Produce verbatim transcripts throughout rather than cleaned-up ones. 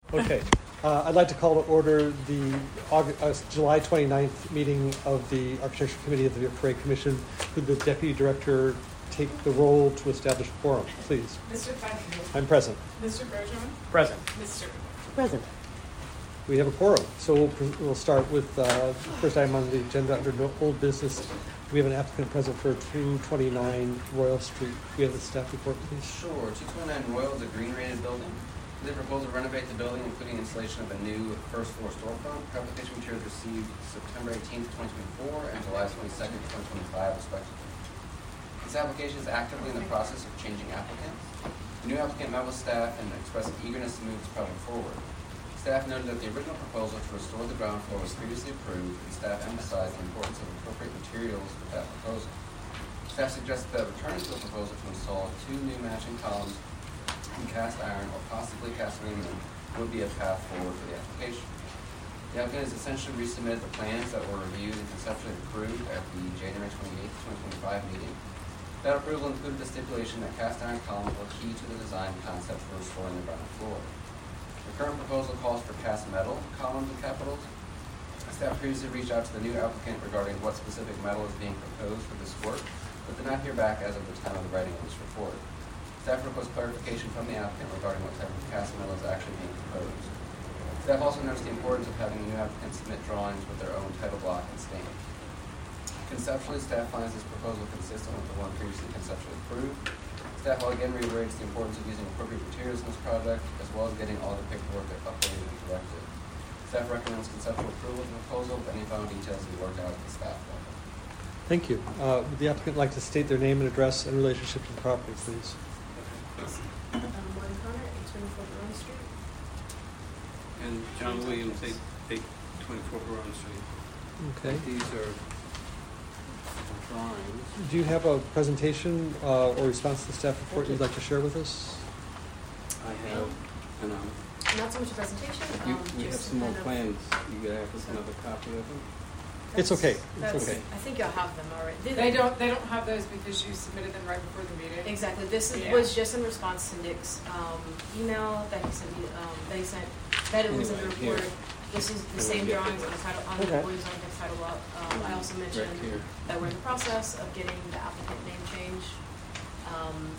Okay. Uh, I'd like to call to order the August, uh, July twenty-ninth meeting of the Architecture Committee of the Parade Commission. Could the Deputy Director take the roll to establish quorum, please? Mister Fenton. I'm present. Mister Bergeron. Present. Mister Present. We have a quorum. So we'll, we'll start with uh, the first item on the agenda under no, old business. We have an applicant present for two twenty-nine Royal Street. We have the staff report, please. Sure. two twenty-nine Royal is a green rated building. They propose to renovate the building, including installation of a new first floor storefront. Application materials received September eighteenth, twenty twenty-four and July twenty-second, twenty twenty-five, respectively. This application is actively in the process of changing applicants. The new applicant met with staff and expressed an eagerness to move this project forward. Staff noted that the original proposal to restore the ground floor was previously approved, and staff emphasized the importance of appropriate materials with that proposal. Staff suggested that returning to the proposal to install two new matching columns in cast iron or possibly cast aluminum would be a path forward for the application. The applicant has essentially resubmitted the plans that were reviewed and conceptually approved at the January twenty-eighth, twenty twenty-five meeting. That approval included the stipulation that cast iron columns were key to the design concept for restoring the ground floor. The current proposal calls for cast metal columns in capitals. Staff previously reached out to the new applicant regarding what specific metal is being proposed for this work, but did not hear back as of the time of the writing of this report. Staff requests clarification from the applicant regarding what type of cast metal is actually being proposed. Staff also noticed the importance of having the new applicant submit drawings with their own title block and stamp. Conceptually, staff finds this proposal consistent with the one previously conceptually approved. Staff again reiterates the importance of using appropriate materials in this project, as well as getting all the paperwork updated and corrected. Staff recommends conceptual approval of the proposal, but any final details will be worked out at the staff level. Thank you. Uh, would the applicant like to state their name and address and relationship to the property, please? Um, Martin Connor, eight twenty-four Brown Street. And John Williams, eight twenty-four Brown Street. Okay. These are drawings. Do you have a presentation uh, or response to the staff report you'd like to share with us? I have, and um, Not so much a presentation. you, um, you have just some more kind of- plans. You gotta have us another copy of them. It's okay. It's That's- okay. I think you'll have them already. They don't. They don't have those because you submitted them right before the meeting. Exactly. This is, Yeah. was just in response to Nick's um, email that he sent me. Um, they sent that it was in the Anyway, here. report. This is the Here, same we get drawings the on the title on Okay. the employees on the title up. Um, I also mentioned Right here. that we're in the process of getting the applicant name change, um,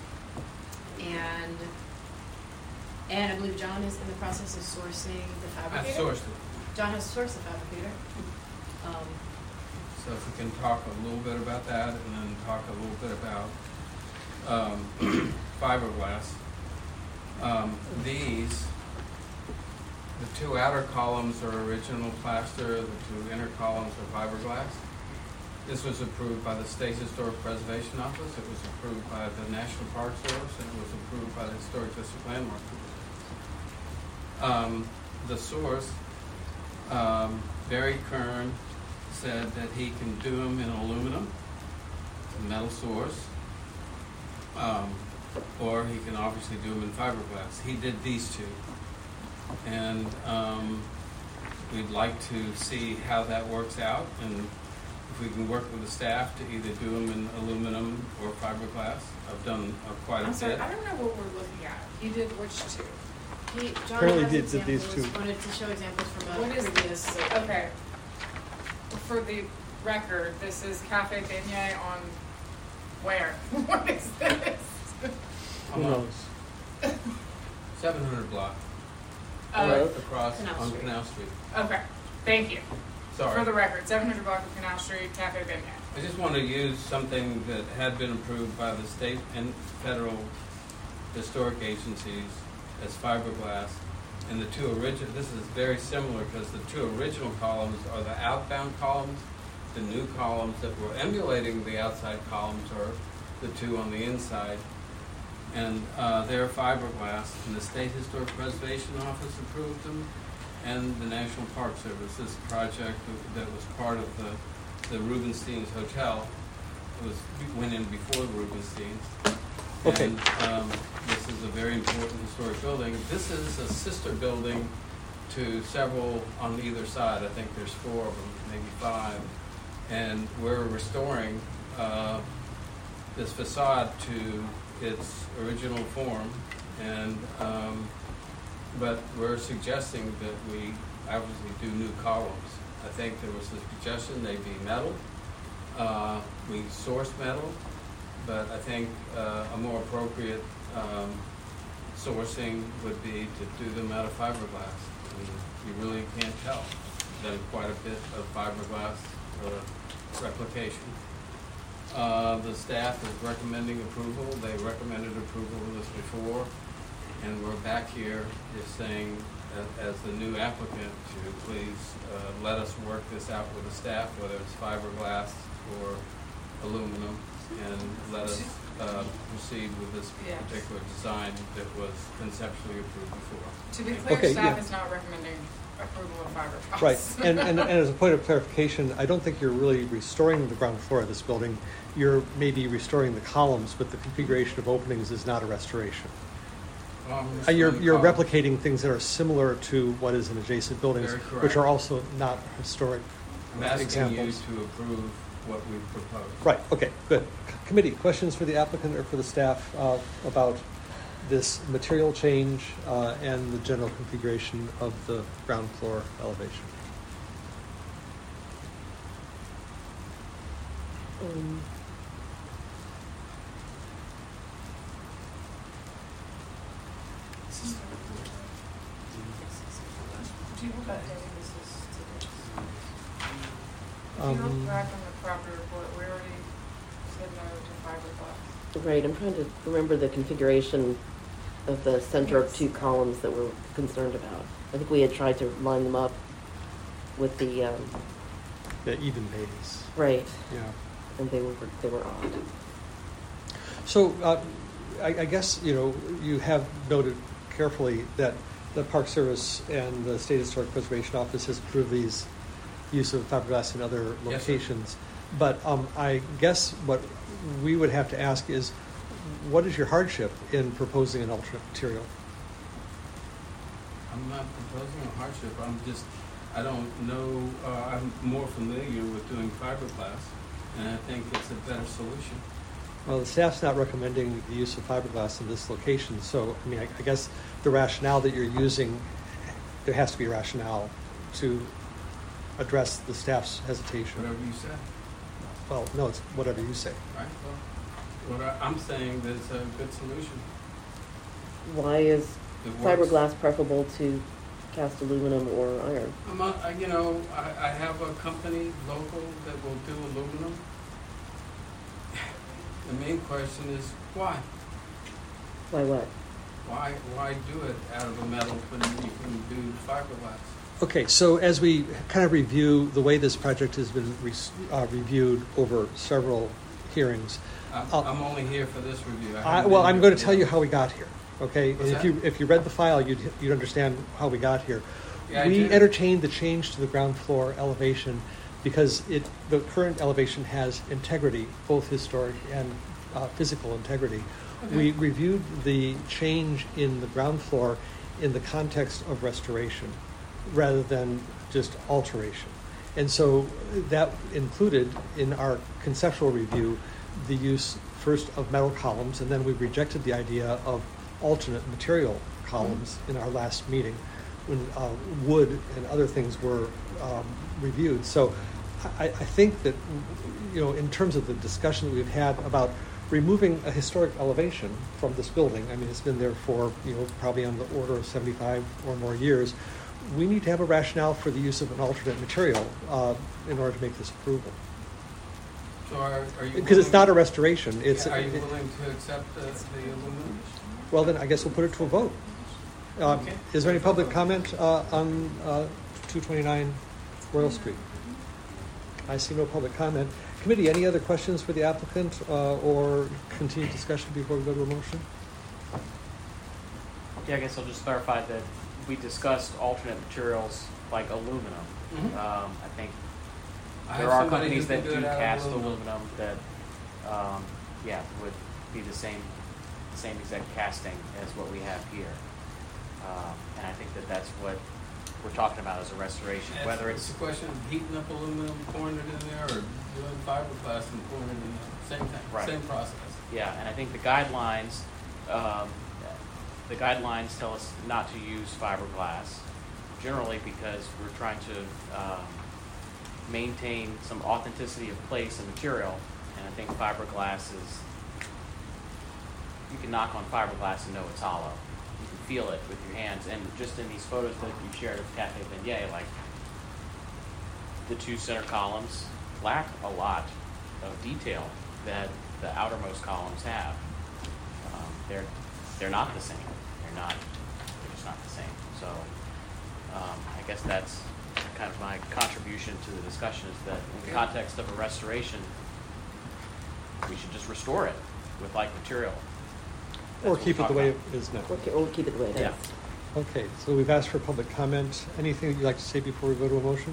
and and I believe John is in the process of sourcing the I fabricator. sourced it. John has sourced the fabricator. Um, So if we can talk a little bit about that, and then talk a little bit about um, fiberglass. Um, these, the two outer columns are original plaster, the two inner columns are fiberglass. This was approved by the State Historic Preservation Office, it was approved by the National Park Service, and it was approved by the Historic District Landmark Commission. Um, the source, um, Barry Kern, said that he can do them in aluminum, a metal source, um, or he can obviously do them in fiberglass. He did these two, and um, we'd like to see how that works out, and if we can work with the staff to either do them in aluminum or fiberglass. I've done uh, quite a I'm bit. sorry. I don't know what we're looking at. You did which two? he, John Apparently has did- did these examples. two. Wanted to show examples from a What is previous. this? Okay. For the record, this is Cafe Beignet on where? What is this? Who Um, knows? seven hundred block, Uh, Hello? across Canal on Street. Canal Street. okay. Thank you. Sorry. For the record, seven hundred block of Canal Street, Cafe Beignet. I just want to use something that had been approved by the state and federal historic agencies as fiberglass. And the two original, this is very similar because the two original columns are the outbound columns. The new columns that were emulating the outside columns are the two on the inside. And uh, they're fiberglass, and the State Historic Preservation Office approved them, and the National Park Service. This project that was part of the the Rubenstein's Hotel. It was went in before the Rubensteins. Okay. And um, this is a very important historic building. This is a sister building to several on either side. I think there's four of them, maybe five. And we're restoring uh, this facade to its original form. And um, but we're suggesting that we obviously do new columns. I think there was a suggestion they be metal. Uh, we source metal, but I think uh, a more appropriate um, sourcing would be to do them out of fiberglass. And you really can't tell. Done quite a bit of fiberglass uh, replication. Uh, the staff is recommending approval. They recommended approval of this before, and we're back here just saying, uh, as the new applicant, to please uh, let us work this out with the staff, whether it's fiberglass or aluminum, and let us uh, proceed with this Yes. particular design that was conceptually approved before. To be clear, Okay, staff yeah. is not recommending approval of fiberglass. Right, and, and, and as a point of clarification, I don't think you're really restoring the ground floor of this building. You're maybe restoring the columns, but the configuration of openings is not a restoration. Um, Uh, You're, restoring you're columns. replicating things that are similar to what is in adjacent buildings, Very correct. which are also not historic I'm asking you examples. to approve what we proposed. Right, okay, good. Committee, questions for the applicant or for the staff uh, about this material change uh, and the general configuration of the ground floor elevation? Um, Do you look back, this is today. If you Um, look back on the property report, we already said no to fiberglass. Right, I'm trying to remember the configuration of the center of two columns that we're concerned about. I think we had tried to line them up with the, um, The even bays, right, yeah. and they were, they were odd. So uh, I, I guess, you know, you have noted carefully that the Park Service and the State Historic Preservation Office has approved these use of fiberglass in other Yes, sir. locations. But um, I guess what we would have to ask is, what is your hardship in proposing an alternate material? I'm not proposing a hardship, I'm just, I don't know, uh, I'm more familiar with doing fiberglass, and I think it's a better solution. Well, the staff's not recommending the use of fiberglass in this location, so, I mean, I, I guess the rationale that you're using, there has to be a rationale to address the staff's hesitation. Whatever you say, Well, no, it's whatever you say. right? Well, what I, I'm saying that it's a good solution. Why is It works. fiberglass preferable to cast aluminum or iron? I'm, a- I- you know, I, I have a company local that will do aluminum. The main question is, why? Why what? Why, why do it out of a metal when you can do fiberglass? Okay, so as we kind of review the way this project has been re- uh, reviewed over several hearings, I'm, Uh, I'm only here for this review. I I, haven't well, been I'm here going to for tell the you others. how we got here, okay? And What's if that? you if you read the file, you'd you'd understand how we got here. Yeah, I we did. entertained the change to the ground floor elevation because it the current elevation has integrity, both historic and uh, physical integrity. Okay. We reviewed the change in the ground floor in the context of restoration rather than just alteration. And so that included in our conceptual review the use first of metal columns, and then we rejected the idea of alternate material columns in our last meeting when uh, wood and other things were um, reviewed. So I, I think that, you know, in terms of the discussion that we've had about removing a historic elevation from this building, I mean, it's been there for, you know, probably on the order of seventy-five or more years, we need to have a rationale for the use of an alternate material uh, in order to make this approval. So are, are you? Because it's willing- not a restoration, it's, Are you it- willing to accept the, the aluminum? well, then I guess we'll put it to a vote. Um, Okay. Is there any public comment uh, on uh, two twenty-nine Royal Street? I see no public comment. Committee, any other questions for the applicant uh, or continued discussion before we go to a motion? Yeah, I guess I'll just clarify that we discussed alternate materials like aluminum. Mhm. Um, I think I there have are somebody companies who can that do it out of cast aluminum. aluminum that, um, yeah, would be the same, same exact casting as what we have here. Um, and I think that that's what we're talking about as a restoration, And whether it's, a question of heating up aluminum, pouring it in there, or doing fiberglass and pouring it in there. Same thing, Right. same process. yeah, and I think the guidelines, um, the guidelines tell us not to use fiberglass, generally because we're trying to um, maintain some authenticity of place and material, and I think fiberglass is, you can knock on fiberglass and know it's hollow. You can feel it with your hands, and just in these photos that you shared of Cafe Beignet, like the two center columns lack a lot of detail that the outermost columns have. Um, they're they're not the same. They're not. They're just not the same. So um, I guess that's kind of my contribution to the discussion, is that in the context of a restoration, we should just restore it with like material. That's Or what keep we're it the way it talking is now. Okay, we'll keep it the way it is. Yeah. Okay, so we've asked for public comment. Anything you'd like to say before we go to a motion?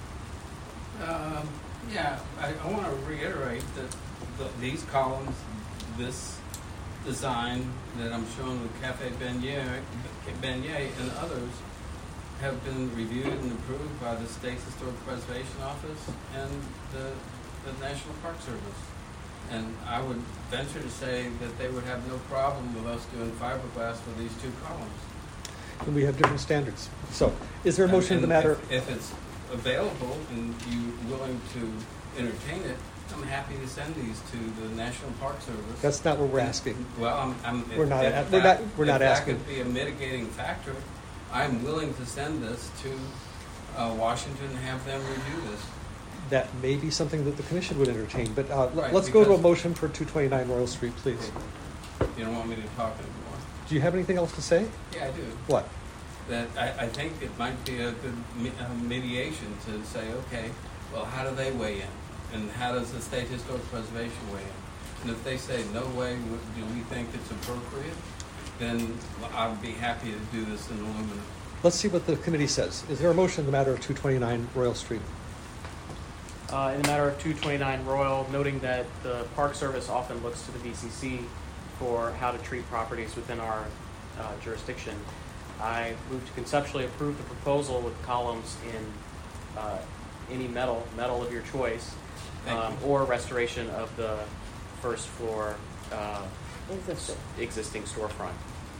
Um, yeah, I, I want to reiterate that the, these columns, this design that I'm showing with Cafe Beignet, Beignet and others, have been reviewed and approved by the State Historic Preservation Office and the, the National Park Service. And I would venture to say that they would have no problem with us doing fiberglass for these two columns. And we have different standards. So is there a And- motion to the and matter? If, if it's available and you willing to entertain it, I'm happy to send these to the National Park Service. That's not what we're asking. Well, I'm, I'm. if- We're not- if we're that- not- we're not if asking. that could be a mitigating factor, I'm willing to send this to uh, Washington and have them review this. That may be something that the commission would entertain, but uh, Right, let's go to a because- motion for two twenty-nine Royal Street, please. You don't want me to talk anymore? Do you have anything else to say? Yeah, I do. What? That I, I think it might be a good me- uh, mediation to say, okay, well, how do they weigh in? And how does the State Historic Preservation weigh in? And if they say, no way would- do we think it's appropriate, then I'd be happy to do this in aluminum. Let's see what the committee says. Is there a motion in the matter of two twenty-nine Royal Street? Uh, in the matter of two twenty-nine Royal, noting that the Park Service often looks to the B C C for how to treat properties within our uh, jurisdiction, I move to conceptually approve the proposal with columns in uh, any metal, metal of your choice, Thank um, you. or restoration of the first floor uh, Existing. existing storefront.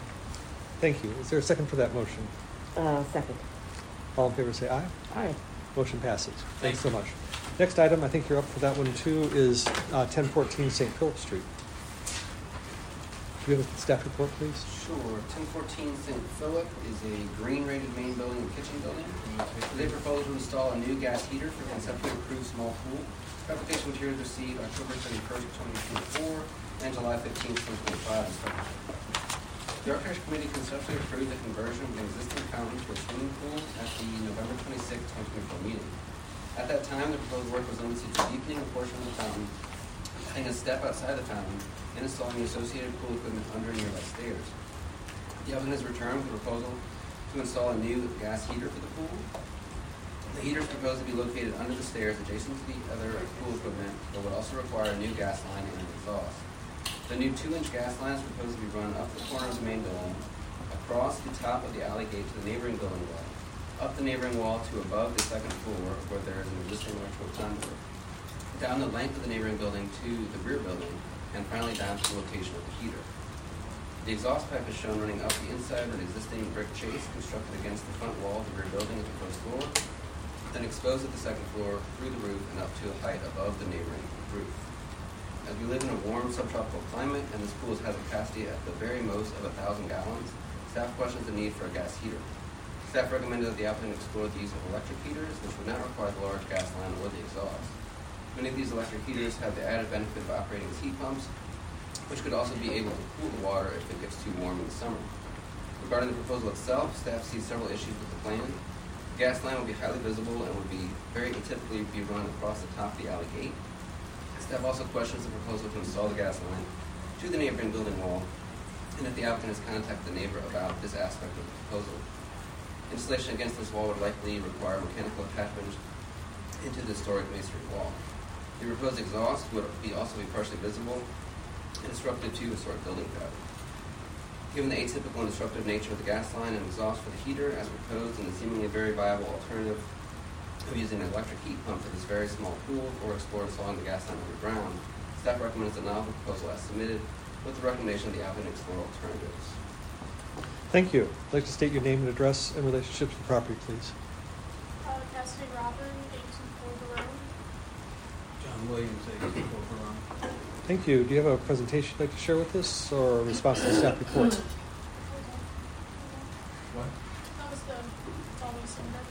Thank you. Is there a second for that motion? Uh, second. All in favor say aye. Aye. Motion passes. Thank Thanks so much. Next item, I think you're up for that one too, is uh, ten fourteen Saint Philip Street. Do we have a staff report, please? Sure. ten fourteen Saint Philip is a green-rated main building and kitchen building. They propose to install a new gas heater for conceptually approved small pool. Application materials received October thirty-first, twenty twenty-four, and July fifteenth, twenty twenty-five, respectively. The Architecture Committee conceptually approved the conversion of an existing fountain to a swimming pool at the November twenty-sixth, twenty twenty-four meeting. At that time, the proposed work was limited to deepening a portion of the fountain, adding a step outside the fountain, and installing the associated pool equipment under nearby stairs. The applicant has returned with a proposal to install a new gas heater for the pool. The heater is proposed to be located under the stairs adjacent to the other pool equipment, but would also require a new gas line and an exhaust. The new two-inch gas line is proposed to be run up the corner of the main building, across the top of the alley gate to the neighboring building wall, up the neighboring wall to above the second floor where there is an existing electrical conduit, down the length of the neighboring building to the rear building, and finally down to the location of the heater. The exhaust pipe is shown running up the inside of an existing brick chase constructed against the front wall of the rear building at the first floor, then exposed at the second floor through the roof and up to a height above the neighboring roof. As we live in a warm subtropical climate and this pool has a capacity at the very most of one thousand gallons, staff questions the need for a gas heater. Staff recommended that the applicant explore the use of electric heaters, which would not require the large gas line or the exhaust. Many of these electric heaters have the added benefit of operating as heat pumps, which could also be able to cool the water if it gets too warm in the summer. Regarding the proposal itself, staff sees several issues with the plan. The gas line will be highly visible and would be very atypically be run across the top of the alley gate. Staff also questions the proposal to install the gas line to the neighboring building wall, and if the applicant has contacted the neighbor about this aspect of the proposal. Installation against this wall would likely require mechanical attachment into the historic masonry wall. The proposed exhaust would be also be partially visible and disruptive to historic building code. Given the atypical and disruptive nature of the gas line and exhaust for the heater, as proposed, and the seemingly very viable alternative of using an electric heat pump for this very small pool or explore installing the gas line underground, staff recommends the novel proposal as submitted with the recommendation of the applicant explore alternatives. Thank you. I'd like to state your name and address and relationship to the property, please. Uh, Cassidy Robin, eighteen Fulton Road. John Williams, eighteen Fulton Road. Thank you. Do you have a presentation you'd like to share with us or a response to the staff report? What? That was the Dolly Cinder.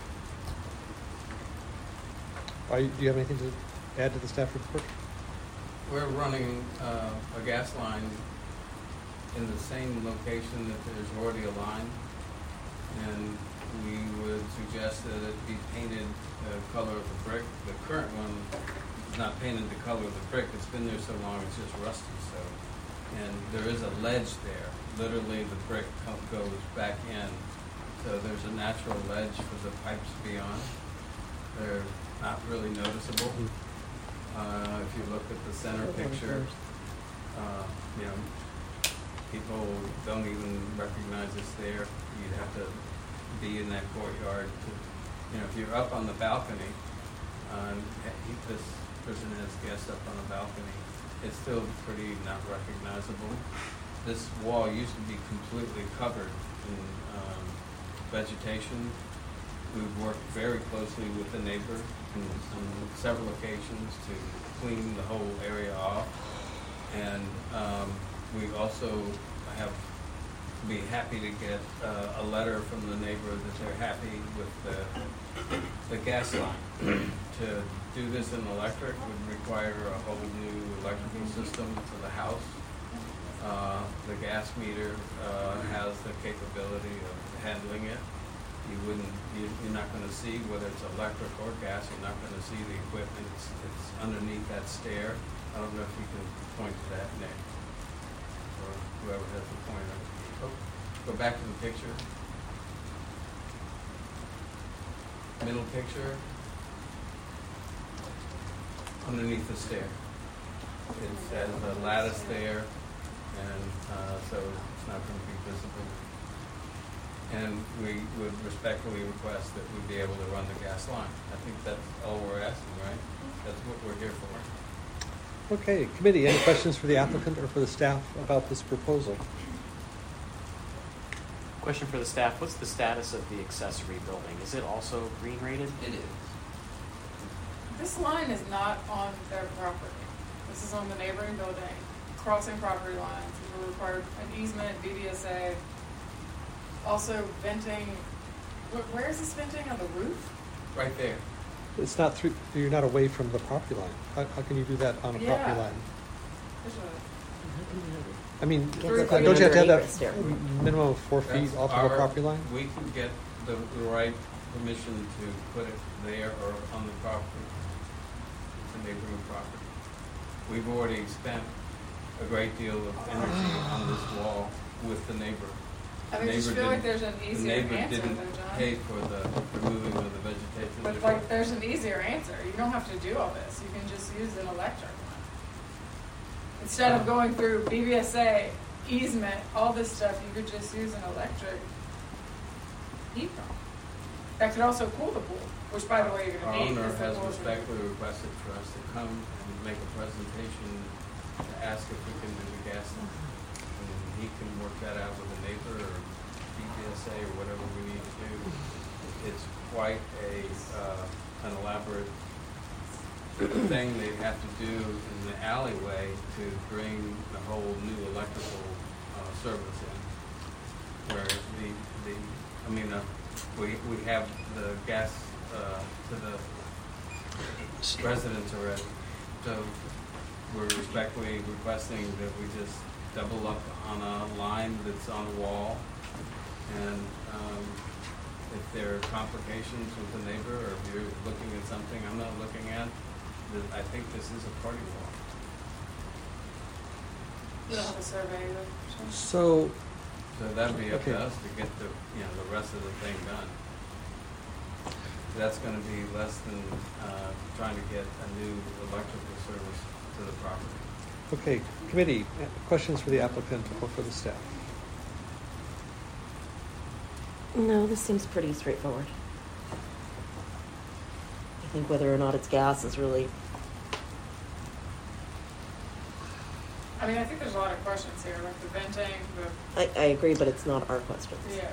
Are you, do you have anything to add to the staff report? We're running uh, a gas line in the same location that there's already a line, and we would suggest that it be painted the color of the brick. The current one is not painted the color of the brick. It's been there so long, it's just rusty, so. And there is a ledge there. Literally, the brick co- goes back in, so there's a natural ledge for the pipes beyond. They're not really noticeable. Uh, if you look at the center picture, uh, you know, people don't even recognize it's there. You'd have to be in that courtyard to, you know, if you're up on the balcony, um, he, this person has guests up on the balcony, it's still pretty not recognizable. This wall used to be completely covered in um, vegetation. We've worked very closely with the neighbor on, on several occasions to clean the whole area off. And um, we also have be happy to get uh, a letter from the neighbor that they're happy with the, the gas line. To do this in electric would require a whole new electrical system for the house. Uh, the gas meter uh, has the capability of handling it. You wouldn't, you, you're not going to see whether it's electric or gas. You're not going to see the equipment. It's, it's underneath that stair. I don't know if you can point to that, Nick, or whoever has the pointer. Oh, go back to the picture. Middle picture. Underneath the stair. It has a lattice there, and uh, so it's not going to be visible. And we would respectfully request that we be able to run the gas line. I think that's all we're asking, right? That's what we're here for. Okay, committee, any questions for the applicant or for the staff about this proposal? Question for the staff, what's the status of the accessory building? Is it also green rated? It is. This line is not on their property. This is on the neighboring building, crossing property lines. We require an easement, B D S A. Also venting, wh- where is this venting, on the roof? Right there. It's not through, you're not away from the property line. How, how can you do that on a Yeah. property line? There's a- I mean, Through don't you have to have that acres there. minimum of four feet That's off of the our- property line? We can get the, the right permission to put it there or on the property, the neighboring property. We've already spent a great deal of energy on this wall with the neighbor. I The just neighbor feel like didn't- there's an The easier neighbor answer didn't there, John. pay for the removing of the vegetation. But like, there's an easier answer. You don't have to do all this. You can just use an electric one. Instead of going through B B S A, easement, all this stuff, you could just use an electric heat pump. That could also cool the pool, which by the way, you're Our gonna need. owner because the has pool's gonna- respectfully requested for us to come and make a presentation to ask if we can do the gas line. And he can work that out with a neighbor or B B S A or whatever we need to do. It's quite a, uh, an elaborate thing they have to do in the alleyway to bring the whole new electrical, uh, service in. Where the, the, I mean, uh, we, we have the gas, uh, to the residents already. So we're respectfully requesting that we just double up on a line that's on a wall. And um, if there are complications with the neighbor, or if you're looking at something I'm not looking at, that I think this is a party wall. You don't have a survey either. So, So that'd be up to Okay. us to get the, you know, the rest of the thing done. That's gonna be less than, uh, trying to get a new electrical service to the property. okay, committee, uh, questions for the applicant or for the staff? No, this seems pretty straightforward. I think whether or not it's gas is really I mean, I think there's a lot of questions here, like the venting, the, I, I agree, but it's not our questions. yeah.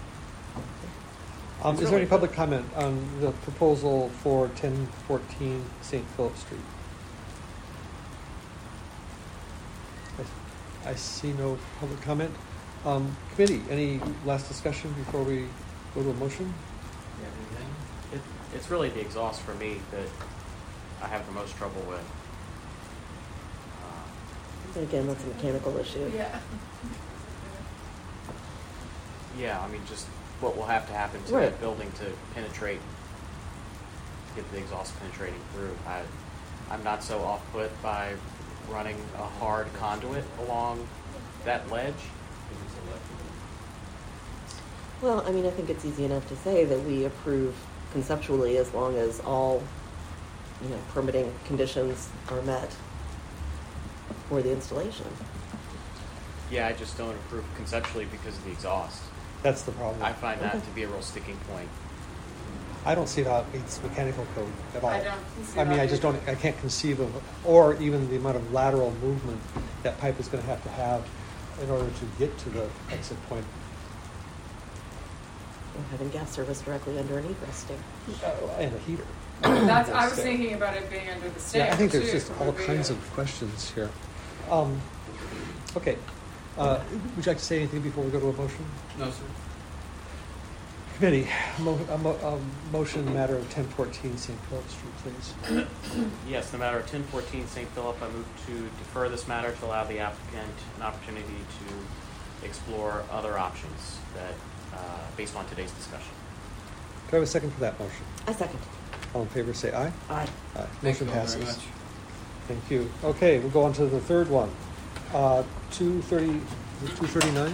Um, It's is there any really- public comment on the proposal for ten fourteen Saint Philip Street? I, I see no public comment. Um, committee, any last discussion before we go to a motion? It, it's really the exhaust for me that I have the most trouble with. Uh, And again, that's a mechanical issue. Yeah. Yeah, I mean, just what will have to happen to Right. that building to penetrate, get the exhaust penetrating through. I, I'm not so off-put by running a hard conduit along that ledge. Well, I mean, I think it's easy enough to say that we approve conceptually as long as all, you know, permitting conditions are met for the installation. Yeah, I just don't approve conceptually because of the exhaust. That's the problem. I find that Okay. to be a real sticking point. I don't see how it meets mechanical code at all. I don't see I mean, that I just either. don't, I can't conceive of, or even the amount of lateral movement that pipe is gonna have to have in order to get to the exit point. Or having gas service directly under an egress stair. And a heater. That's, I was Stair. thinking about it being under the stairs, Yeah, I think there's too, just all would be kinds a- of questions here. Um, okay, uh, would you like to say anything before we go to a motion? No, sir. Committee, mo- a mo- a motion matter of ten fourteen Saint Philip Street, please. Yes, the matter of ten fourteen Saint Philip, I move to defer this matter to allow the applicant an opportunity to explore other options that, uh, based on today's discussion. Do I have a second for that motion? I second. All in favor, say aye. Aye. Aye. Thank Motion you all passes. very much. Thank you. Okay, we'll go on to the third one. Uh, two thirty, two thirty-nine?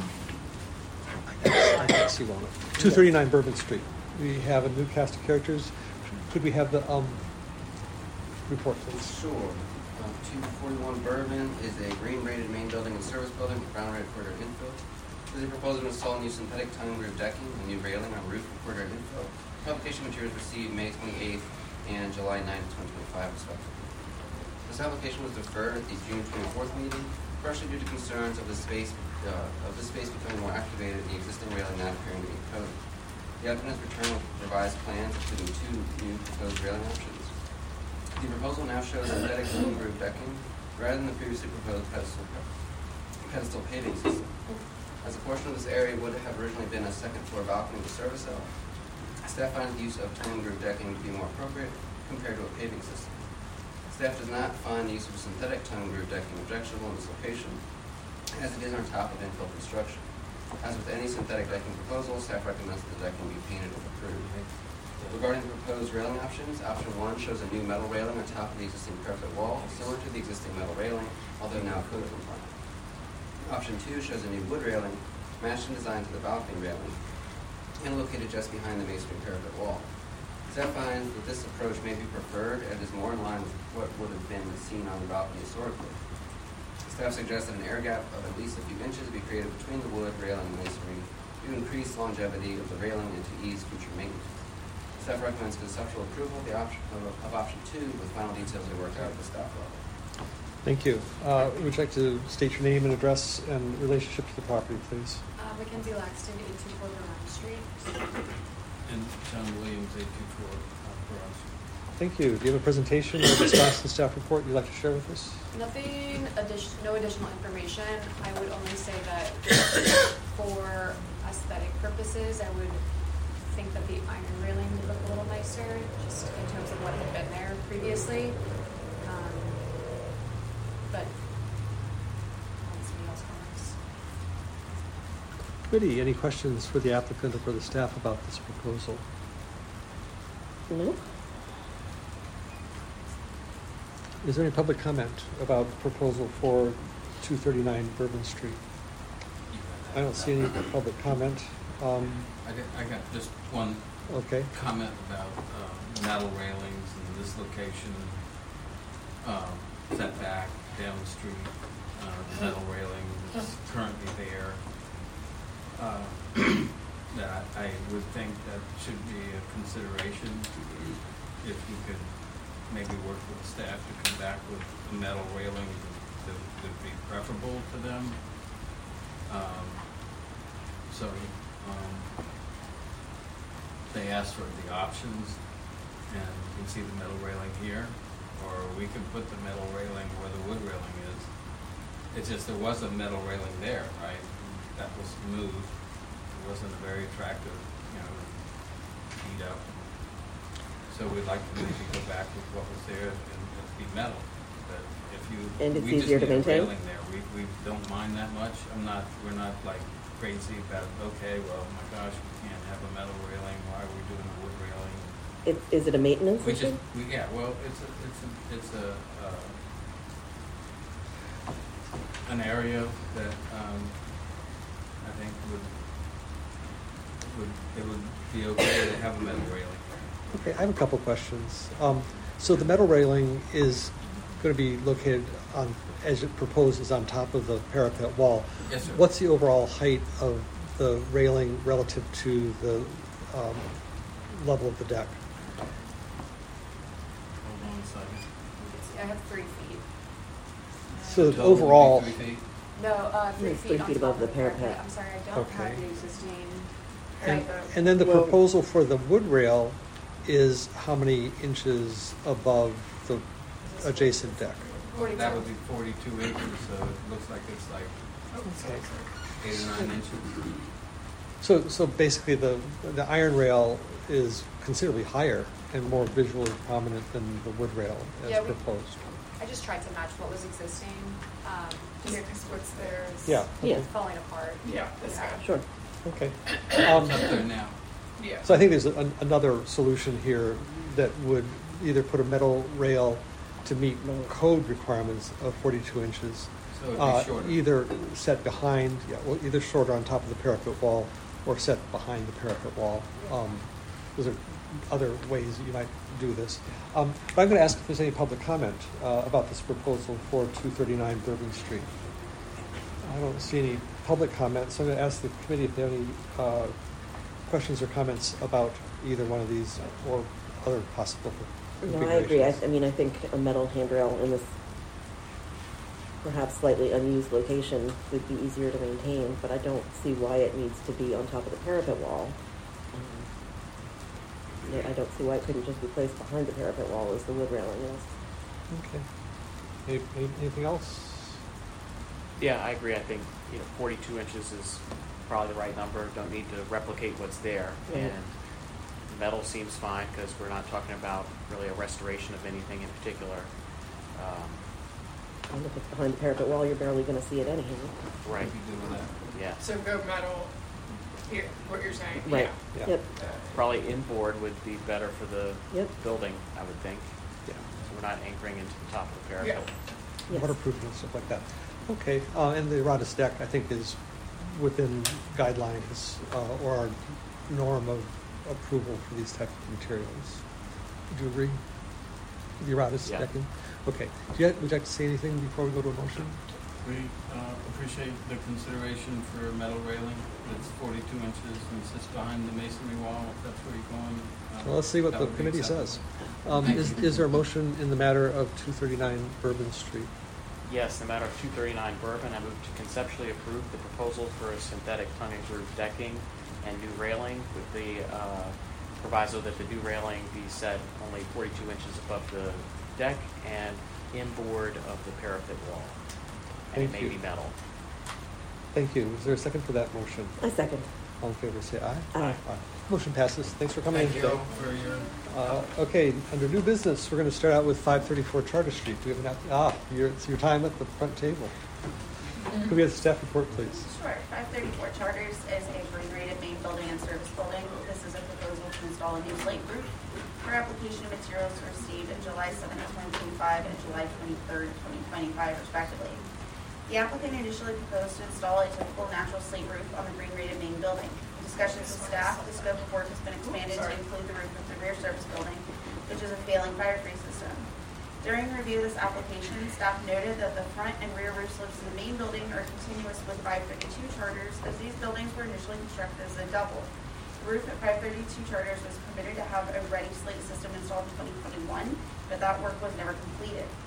I can't see well enough. Two thirty-nine Bourbon Street. We have a new cast of characters. Could we have the, um, report, please? Sure. Um, two forty-one Bourbon is a green rated main building and service building with brown red corridor infill. This is a proposal to install new synthetic tongue groove decking and new railing on roof and corridor infill. Publication materials received May twenty-eighth and July ninth, twenty twenty-five respectively. This application was deferred at the June twenty-fourth meeting, partially due to concerns of the space, uh, of the space becoming more activated and the existing railing not appearing to meet code. The applicant has returned with revised plans, including two new proposed railing options. The proposal now shows synthetic tongue groove decking rather than the previously proposed pedestal, pedestal paving system. As a portion of this area would have originally been a second floor balcony with service cell, staff finds the use of tongue groove decking to be more appropriate compared to a paving system. Staff does not find the use of synthetic tongue groove decking objectionable in this location, as it is on top of infill construction. As with any synthetic decking proposal, staff recommends that the decking be painted if approved. Regarding the proposed railing options, option one shows a new metal railing on top of the existing parapet wall, similar to the existing metal railing, although now code compliant. Option two shows a new wood railing, matched in design to the balcony railing, and located just behind the masonry parapet wall. Staff finds that this approach may be preferred and is more in line with what would have been seen on the balcony historically. Staff suggests that an air gap of at least a few inches be created between the wood railing and masonry to increase longevity of the railing and to ease future maintenance. Staff recommends conceptual approval of the option of, of option two, with final details to be worked out at the staff level. Thank you. Uh, would you like to state your name and address and relationship to the property, please? Uh, Mackenzie Laxton, eight two four Vermont Street. And John Williams, eight two four, for us. Thank you. Do you have a presentation or response to staff report you'd like to share with us? Nothing addition, no additional information. I would only say that for aesthetic purposes, I would think that the iron railing would look a little nicer, just in terms of what had been there previously. Um, but, unless somebody else comments. Committee, any questions for the applicant or for the staff about this proposal? No? Is there any public comment about the proposal for two thirty-nine Bourbon Street? I don't see any public comment. Um, I got, I got just one okay. comment about um, metal railings in this location, um, setback down the street, uh, the metal railing that's currently there. Uh, that I would think that should be a consideration if you could maybe work with staff to come back with a metal railing that would be preferable to them. Um, so, um, they asked for the options, and you can see the metal railing here, or we can put the metal railing where the wood railing is. It's just there was a metal railing there, right? That was moved. It wasn't a very attractive, you know, beat up. So we'd like to maybe go back with what was there and, and be metal. But if you, And it's we just easier to need a maintain? railing there. We, we don't mind that much. I'm not, we're not like crazy about, okay, well, my gosh, we can't have a metal railing. Why are we doing a wood railing? It, is it a maintenance We just, issue? we, yeah, well, it's a, it's a, it's a, uh, an area that, um, I think would, would, it would be okay to have a metal railing. Okay, I have a couple questions. Um, so the metal railing is going to be located on, as it proposes, on top of the parapet wall. Yes, sir. What's the overall height of the railing relative to the um, level of the deck? Hold on a second. It's- I have three feet. So Total would be overall, three feet. No, uh, three It's feet three on feet top above of the the parapet. parapet. I'm sorry, I don't have Okay. the existing. and, height of- and then the Well- proposal for the wood rail is how many inches above the adjacent deck? forty-two. That would be forty-two inches, so it looks like it's like Okay. eight or nine inches. So, so basically, the the iron rail is considerably higher and more visually prominent than the wood rail as Yeah, we- proposed. I just tried to match what was existing, um, Yeah, because what's there is. Yeah. Yeah. it's falling apart. Yeah, this guy. Sure. Okay. It's Um, up there now. Yeah. so I think there's an, another solution here that would either put a metal rail to meet code requirements of forty-two inches. So it'd uh, be shorter. Either set behind, yeah, well, either shorter on top of the parapet wall or set behind the parapet wall. Um, those are other ways you might do this. Um, but I'm going to ask if there's any public comment uh, about this proposal for two thirty-nine Bourbon Street. I don't see any public comments, so I'm going to ask the committee if they have any uh, questions or comments about either one of these or other possible No, I agree. I, configurations. I mean, I think a metal handrail in this perhaps slightly unused location would be easier to maintain, but I don't see why it needs to be on top of the parapet wall. Um, I don't see why it couldn't just be placed behind the parapet wall as the wood railing is. Okay. Any, any- anything else? Yeah, I agree. I think, you know, forty-two inches is probably the right number. Don't need to replicate what's there. Right. And metal seems fine because we're not talking about really a restoration of anything in particular. Um, And if it's behind the parapet wall, you're barely going to see it anyhow. right. We'd be doing that. Yeah. So go metal, here, what you're saying, Right. yeah. Yeah. Yep. Uh, Probably inboard would be better for the Yep. building, I would think. Yeah. So we're not anchoring into the top of the parapet. Yeah. Yes. Waterproofing and stuff like that. Okay, uh, and the Aratus deck, I think, is within guidelines uh, or our norm of approval for these types of materials. Would you agree? The Aratus Yeah. decking? Okay. Do you, would you like to say anything before we go to a motion? We uh, appreciate the consideration for a metal railing that's forty-two inches and sits behind the masonry wall, if that's where you're going. uh, Well, let's see what that the would be committee acceptable. says. Um, Thank is, you. is there a motion in the matter of two thirty-nine Bourbon Street? Yes, in the matter of two thirty-nine Bourbon, I move to conceptually approve the proposal for a synthetic tongue-and groove decking and new railing with the uh, proviso that the new railing be set only forty-two inches above the deck and inboard of the parapet wall. And it Thank may you. be metal. Thank you. Is there a second for that motion? I second. All in favor, say aye. Aye. Motion passes. Thanks for coming in Thank today. you all for your, Uh, okay, under new business, we're going to start out with five thirty-four Charter Street. Do we have an, app- ah, your, it's your time at the front table. Could we have the staff report, please? Sure. five thirty-four Charters is a green rated main building and service building. This is a proposal to install a new slate roof. For application of materials were received in July seventh, twenty twenty-five and July twenty-third, twenty twenty-five respectively. The applicant initially proposed to install a typical natural slate roof on the green rated main building. In discussions with staff, the scope of work has been expanded to include the roof of the rear service building, which is a failing fire-free system. During review of this application, staff noted that the front and rear roof slopes in the main building are continuous with five thirty-two Charters, as these buildings were initially constructed as a double. The roof at five thirty-two Charters was permitted to have a ready slate system installed in twenty twenty-one, but that work was never completed.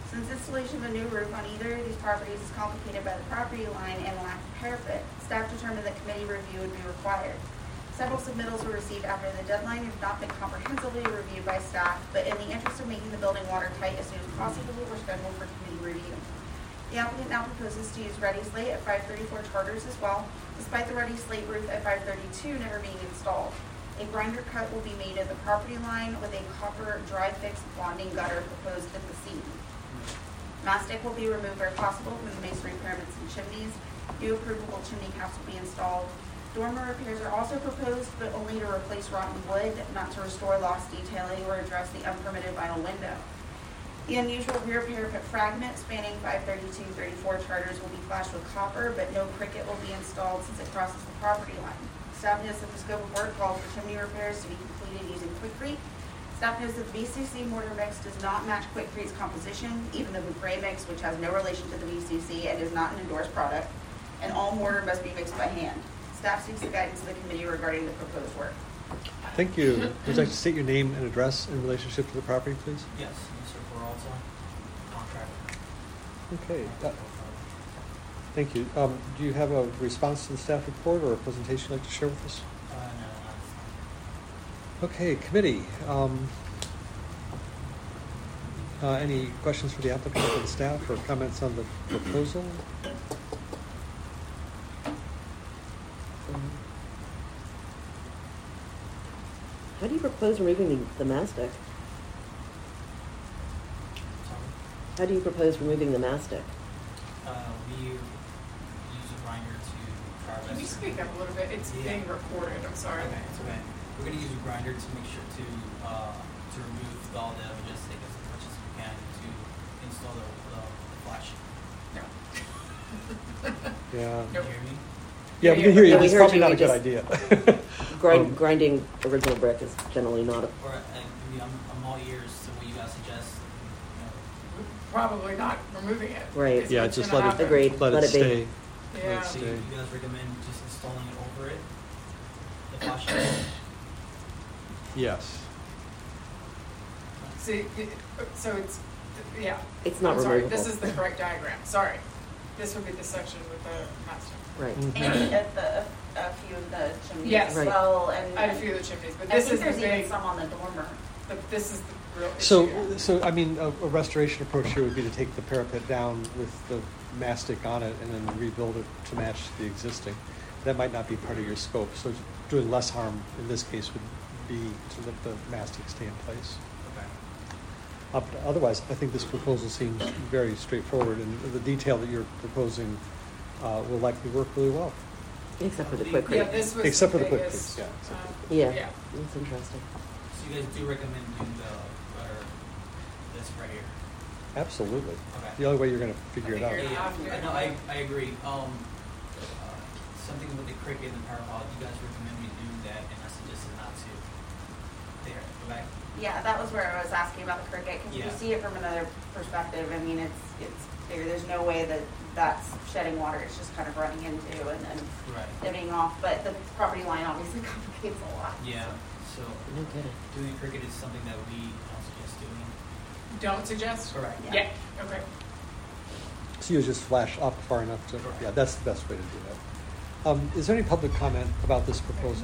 Since installation of a new roof on either of these properties is complicated by the property line and lack of parapet, staff determined that committee review would be required. Several submittals were received after the deadline and have not been comprehensively reviewed by staff, but in the interest of making the building watertight as soon as possible, were scheduled for committee review. The applicant now proposes to use Ready Slate at five thirty-four Charters as well, despite the Ready Slate roof at five thirty-two never being installed. A grinder cut will be made at the property line with a copper dry fix bonding gutter proposed at the seam. Mastic will be removed where possible from the masonry pyramids and chimneys. New approvable chimney caps will be installed. Dormer repairs are also proposed, but only to replace rotten wood, not to restore lost detailing or address the unpermitted vinyl window. The unusual rear parapet fragment spanning five thirty-two thirty-four Charters will be flashed with copper, but no cricket will be installed since it crosses the property line. Staff notes that the scope of work calls for chimney repairs to be completed using Quikrete. Staff knows that the V C C mortar mix does not match Quickrete's composition, even the gray mix, which has no relation to the V C C and is not an endorsed product, and all mortar must be mixed by hand. Staff seeks the guidance of the committee regarding the proposed work. Thank you. Would you like to state your name and address in relationship to the property, please? Yes, Mister Peralta, contractor. Okay. Uh, thank you. Um, do you have a response to the staff report or a presentation you'd like to share with us? Uh, no, not Okay, committee. Um, uh, any questions for the applicant or the staff or comments on the proposal? How do you propose removing the, the mastic? sorry. How do you propose removing the mastic? Uh, we use a grinder to carve Can you us- speak up a little bit? It's Yeah. being recorded, I'm sorry. Okay, it's okay. We're gonna use a grinder to make sure to, uh, to remove all the evidence, take as much as we can to install the, the flash. No. Yeah. Can you hear me? Yeah, we Yeah, can hear you. yeah, we It's heard probably you, not we a good just- idea. Grind, Um, grinding original brick is generally not a. Or, uh, I mean, I'm, I'm all ears to what you guys suggest, you know. Probably not removing it. Right. is Yeah, what's just gonna let it, happen. Agreed. let Let it it be. stay. Yeah. So you, Stay. you guys recommend just installing it over it? The flash? Yes. See, it- so it's, yeah. It's not I'm sorry, removable. this is the correct diagram, sorry. This would be the section with the master. Right. Mhm. And at the, a few of the chimneys Yes. as Right. well, and I had a few of the chimneys, but I this think is the there's even big, some on the dormer. the- this is the real issue. So, here. so I mean, a, a restoration approach here would be to take the parapet down with the mastic on it and then rebuild it to match the existing. That might not be part of your scope. So doing less harm in this case would be to let the mastic stay in place. Okay. Uh, but Otherwise, I think this proposal seems very straightforward, and the detail that you're proposing uh, will likely work really well. Except for the Yeah, quick Yeah, rate. this was Except the for the quick biggest, fix, yeah, except um, for Yeah, yeah. that's interesting. So you guys do recommend doing the, or this right here? Absolutely. Okay. The only way you're going to figure it I out. think Yeah, After. yeah, I know, I, I agree. Um, uh, something with the cricket and the parapod, you guys recommend me do that, and I suggested not to. There, go back. Yeah, that was where I was asking about the cricket, because Yeah. you see it from another perspective. I mean, it's, it's bigger. There's no way that that's shedding water. It's just kind of running into and then Right. dipping off. But the property line obviously complicates a lot. Yeah, so No kidding. doing cricket is something that we don't suggest doing. Don't suggest? Correct. Yeah, okay. So you just flash up far enough to, Correct. yeah, that's the best way to do that. Um, Is there any public comment about this proposal?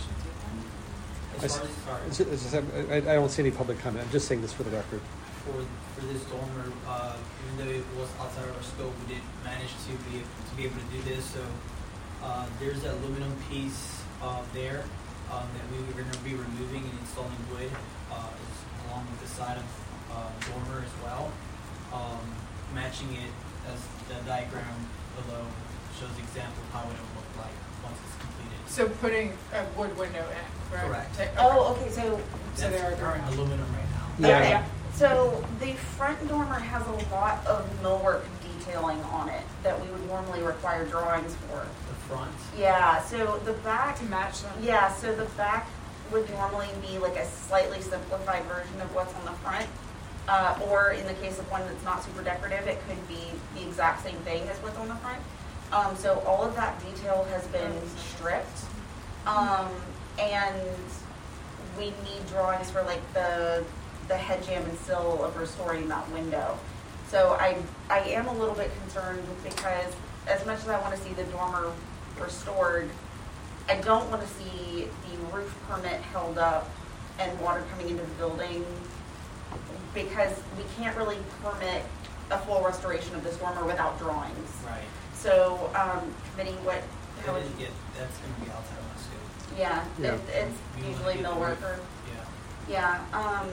I As s- far as, sorry. Is it- is it- I I don't see any public comment. I'm just saying this for the record. for for this dormer, uh, even though it was outside of our scope, we did manage to be to be able to do this. So uh, there's an aluminum piece uh, there um, that we were going to be removing and installing wood uh, is, along with the side of uh, dormer as well, um, matching it as the diagram below shows example of how it will look like once it's completed. So putting a wood window in, correct? Correct. Ta- Oh, okay. So, So That's they are current going- aluminum right now. Yeah. okay. So the front dormer has a lot of millwork detailing on it that we would normally require drawings for. The front. Yeah. So the back. To match them? Yeah, so the back would normally be like a slightly simplified version of what's on the front. Uh, or in the case of one that's not super decorative, it could be the exact same thing as what's on the front. Um, so all of that detail has been stripped. Um, and we need drawings for like the, the head jamb and sill of restoring that window. So I, I am a little bit concerned because as much as I want to see the dormer restored, I don't want to see the roof permit held up and water coming into the building, because we can't really permit a full restoration of this dormer without drawings. Right. So, um, committee, what, how That would is, you? yeah, that's gonna be outside of my scope. Yeah, Yeah. it, it's We wanna usually get mill the roof. worker. Yeah. Yeah, um,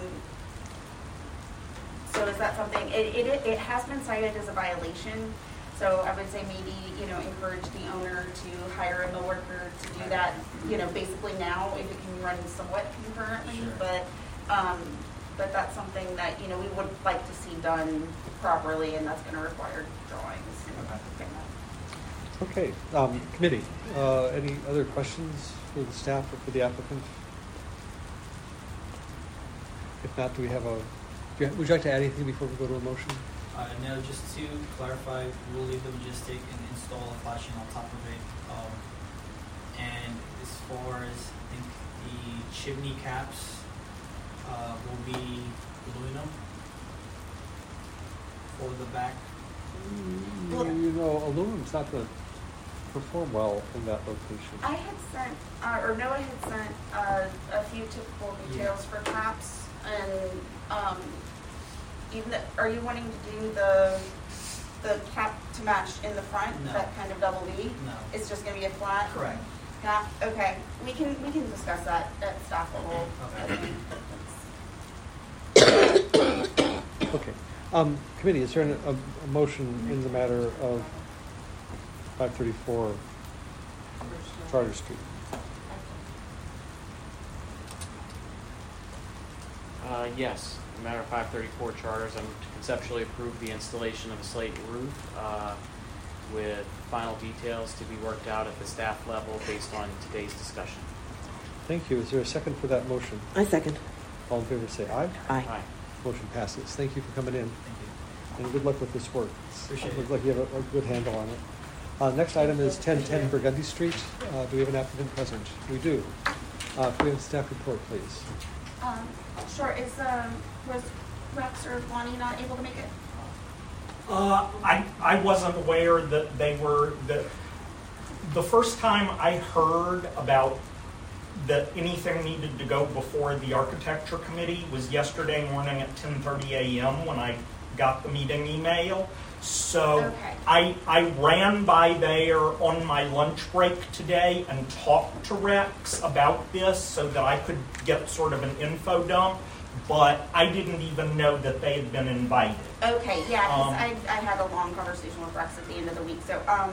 so is that something, it, it, it has been cited as a violation, so I would say maybe, you know, encourage the owner to hire a mill worker to do that, you know, basically now, if it can run somewhat concurrently, Sure. but, um, but that's something that, you know, we would like to see done properly, and that's gonna require drawings. Okay, um, committee, uh, any other questions for the staff or for the applicant? If not, do we have a, do you, would you like to add anything before we go to a motion? Uh, no, just to clarify, we'll leave the logistic and install a flashing on top of it. Um, and as far as, I think the chimney caps, uh, will be aluminum for the back. Well- You know, aluminum's not going to perform well in that location. I had sent, uh, or Noah had sent, uh, a few typical details for caps, and, um, even, the- are you wanting to do the, the cap to match in the front, No. that kind of double V? No. It's just gonna be a flat? Correct. Cap, okay, we can, we can discuss that at staff level. Okay. Okay. Um, committee, is there an, a, a motion in the matter of five thirty-four Charter Street? Uh, yes, in the matter of five thirty-four charters, I'm to conceptually approve the installation of a slate roof uh, with final details to be worked out at the staff level based on today's discussion. Thank you. Is there a second for that motion? I second. All in favor, say aye. Aye. Aye. Motion passes. Thank you for coming in, Thank you. and good luck with this work. Appreciate It looks it. like you have a, a good handle on it. Uh, next item is ten ten Burgundy Street. Uh, do we have an applicant present? We do. Uh, can we have a staff report, please? Um, sure, is, um, was Rex or Lonnie not able to make it? Uh, I, I wasn't aware that they were, that, the first time I heard about that anything needed to go before the architecture committee was yesterday morning at ten thirty a.m. when I got the meeting email. So Okay. I, I ran by there on my lunch break today and talked to Rex about this so that I could get sort of an info dump, but I didn't even know that they had been invited. Okay, yeah, because Um, I, I had a long conversation with Rex at the end of the week, so, um,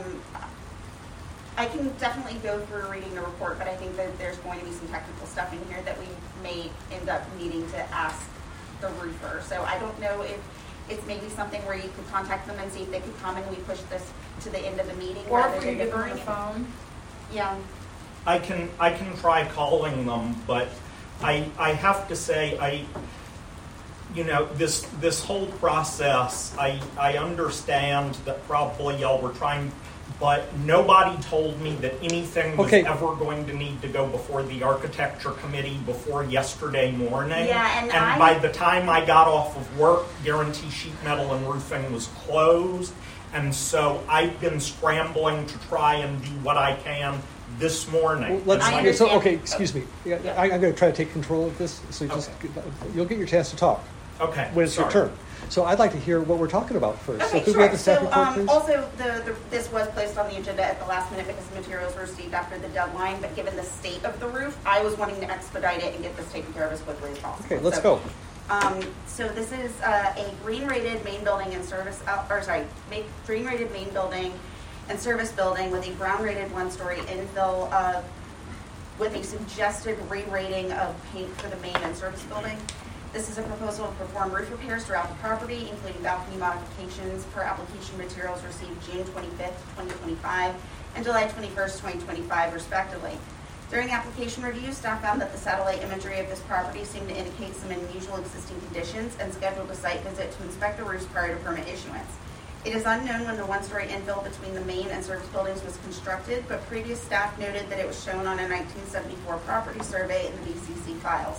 I can definitely go through reading the report, but I think that there's going to be some technical stuff in here that we may end up needing to ask the roofer. So I don't know if it's maybe something where you could contact them and see if they could come and we push this to the end of the meeting Or rather if we than get them on the deferring it. phone. Yeah, I can I can try calling them, but I I have to say I you know this this whole process I I understand that probably y'all were trying, but nobody told me that anything was Okay. ever going to need to go before the architecture committee before yesterday morning. Yeah, and I- by the time I got off of work, Guarantee Sheet Metal and Roofing was closed. And so I've been scrambling to try and do what I can this morning. Well, let's, I okay, so, understand. okay, excuse me. Yeah, I, I'm going to try to take control of this, so you just, you'll get your chance to talk Okay. when it's your sorry. turn. So I'd like to hear what we're talking about first. So okay, could we have sure. the staff So, report, um, please? also, the, the, this was placed on the agenda at the last minute because the materials were received after the deadline, but given the state of the roof, I was wanting to expedite it and get this taken care of as quickly as possible. Okay, let's So, go. Um, so this is uh, a green rated main building and service, uh, or sorry, ma- green rated main building and service building with a brown rated one story infill uh, with a suggested re-rating of paint for the main and service building. This is a proposal to perform roof repairs throughout the property, including balcony modifications per application materials received June twenty-fifth, twenty twenty-five and July twenty-first, twenty twenty-five, respectively. During application review, staff found that the satellite imagery of this property seemed to indicate some unusual existing conditions and scheduled a site visit to inspect the roofs prior to permit issuance. It is unknown when the one-story infill between the main and service buildings was constructed, but previous staff noted that it was shown on a nineteen seventy-four property survey in the B C C files.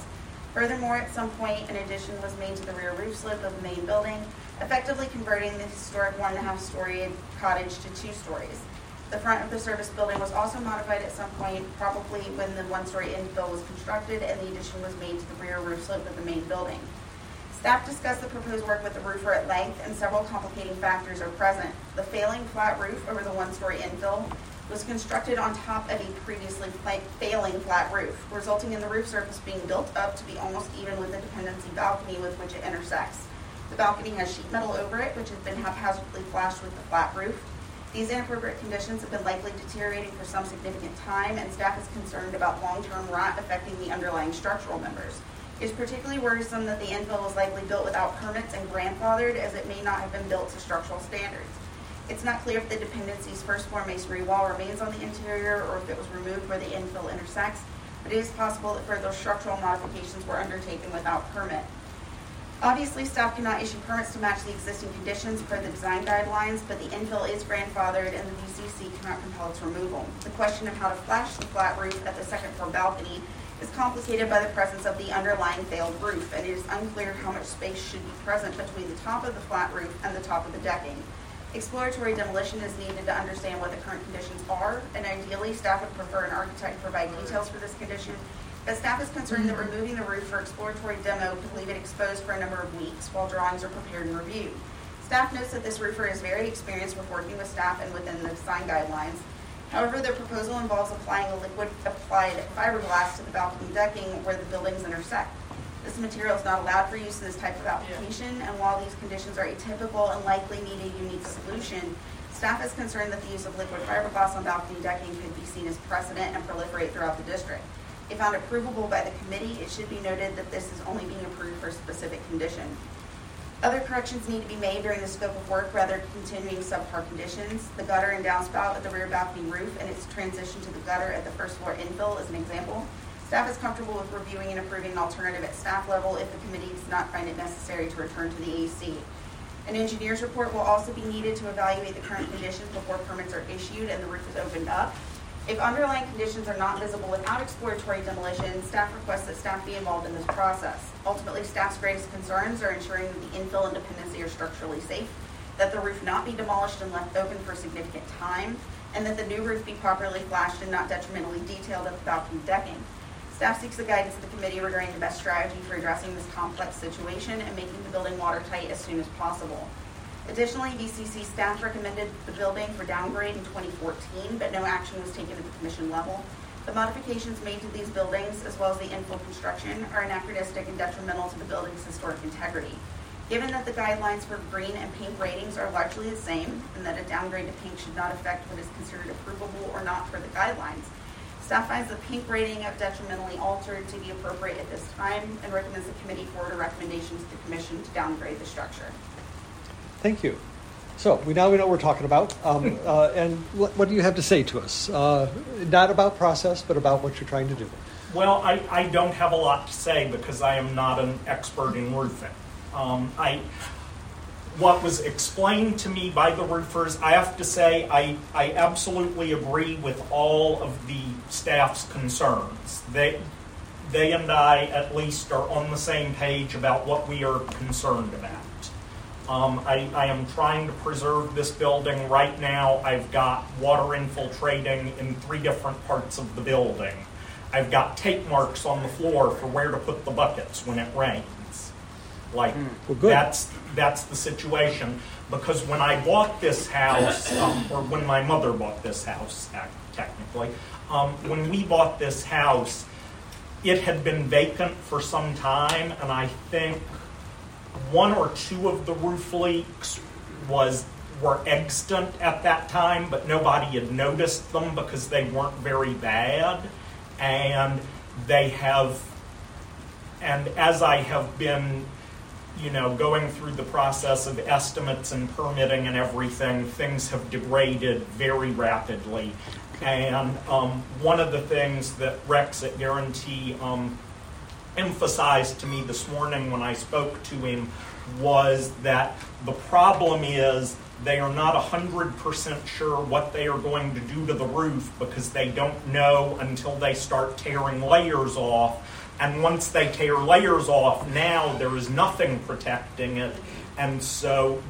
Furthermore, at some point, an addition was made to the rear roof slope of the main building, effectively converting the historic one and a half story cottage to two stories. The front of the service building was also modified at some point, probably when the one-story infill was constructed and the addition was made to the rear roof slope of the main building. Staff discussed the proposed work with the roofer at length, and several complicating factors are present. The failing flat roof over the one-story infill was constructed on top of a previously failing flat roof, resulting in the roof surface being built up to be almost even with the dependency balcony with which it intersects. The balcony has sheet metal over it, which has been haphazardly flashed with the flat roof. These inappropriate conditions have been likely deteriorating for some significant time, and staff is concerned about long-term rot affecting the underlying structural members. It is particularly worrisome that the infill was likely built without permits and grandfathered, as it may not have been built to structural standards. It's not clear if the dependency's first floor masonry wall remains on the interior or if it was removed where the infill intersects, but it is possible that further structural modifications were undertaken without permit. Obviously, staff cannot issue permits to match the existing conditions per the design guidelines, but the infill is grandfathered and the V C C cannot compel its removal. The question of how to flash the flat roof at the second floor balcony is complicated by the presence of the underlying failed roof, and it is unclear how much space should be present between the top of the flat roof and the top of the decking. Exploratory demolition is needed to understand what the current conditions are, and ideally, staff would prefer an architect to provide details for this condition, but staff is concerned that removing the roof for exploratory demo could leave it exposed for a number of weeks while drawings are prepared and reviewed. Staff notes that this roofer is very experienced with working with staff and within the design guidelines. However, the proposal involves applying a liquid applied fiberglass to the balcony decking where the buildings intersect. This material is not allowed for use in this type of application, and while these conditions are atypical and likely need a unique solution, staff is concerned that the use of liquid fiberglass on balcony decking could be seen as precedent and proliferate throughout the district. If found approvable by the committee, it should be noted that this is only being approved for a specific condition. Other corrections need to be made during the scope of work rather than continuing subpar conditions. The gutter and downspout at the rear balcony roof and its transition to the gutter at the first floor infill is an example. Staff is comfortable with reviewing and approving an alternative at staff level if the committee does not find it necessary to return to the A C. An engineer's report will also be needed to evaluate the current conditions before permits are issued and the roof is opened up. If underlying conditions are not visible without exploratory demolition, staff requests that staff be involved in this process. Ultimately, staff's greatest concerns are ensuring that the infill and dependency are structurally safe, that the roof not be demolished and left open for significant time, and that the new roof be properly flashed and not detrimentally detailed at the balcony decking. Staff seeks the guidance of the committee regarding the best strategy for addressing this complex situation and making the building watertight as soon as possible. Additionally, V C C staff recommended the building for downgrade in twenty fourteen, but no action was taken at the commission level. The modifications made to these buildings, as well as the infill construction, are anachronistic and detrimental to the building's historic integrity. Given that the guidelines for green and pink ratings are largely the same, and that a downgrade to pink should not affect what is considered approvable or not for the guidelines, staff finds the pink rating of detrimentally altered to be appropriate at this time and recommends the committee forward a recommendation to the commission to downgrade the structure. Thank you. So we now we know what we're talking about. Um, uh, and what, what do you have to say to us? Uh, not about process, but about what you're trying to do. Well, I, I don't have a lot to say because I am not an expert in roofing. Um, I, what was explained to me by the roofers, I have to say I, I absolutely agree with all of the staff's concerns. They, they and I at least are on the same page about what we are concerned about. Um, I, I am trying to preserve this building right now. I've got water infiltrating in three different parts of the building. I've got tape marks on the floor for where to put the buckets when it rains. Like, well, good. that's that's the situation. Because when I bought this house, um, or when my mother bought this house, technically, um, when we bought this house, it had been vacant for some time, and I think one or two of the roof leaks was were extant at that time, but nobody had noticed them because they weren't very bad. And they have, and as I have been, you know, going through the process of estimates and permitting and everything, things have degraded very rapidly. And um, one of the things that Rex at Guarantee um, emphasized to me this morning when I spoke to him was that the problem is they are not one hundred percent sure what they are going to do to the roof because they don't know until they start tearing layers off And once they tear layers off, now there is nothing protecting it. And so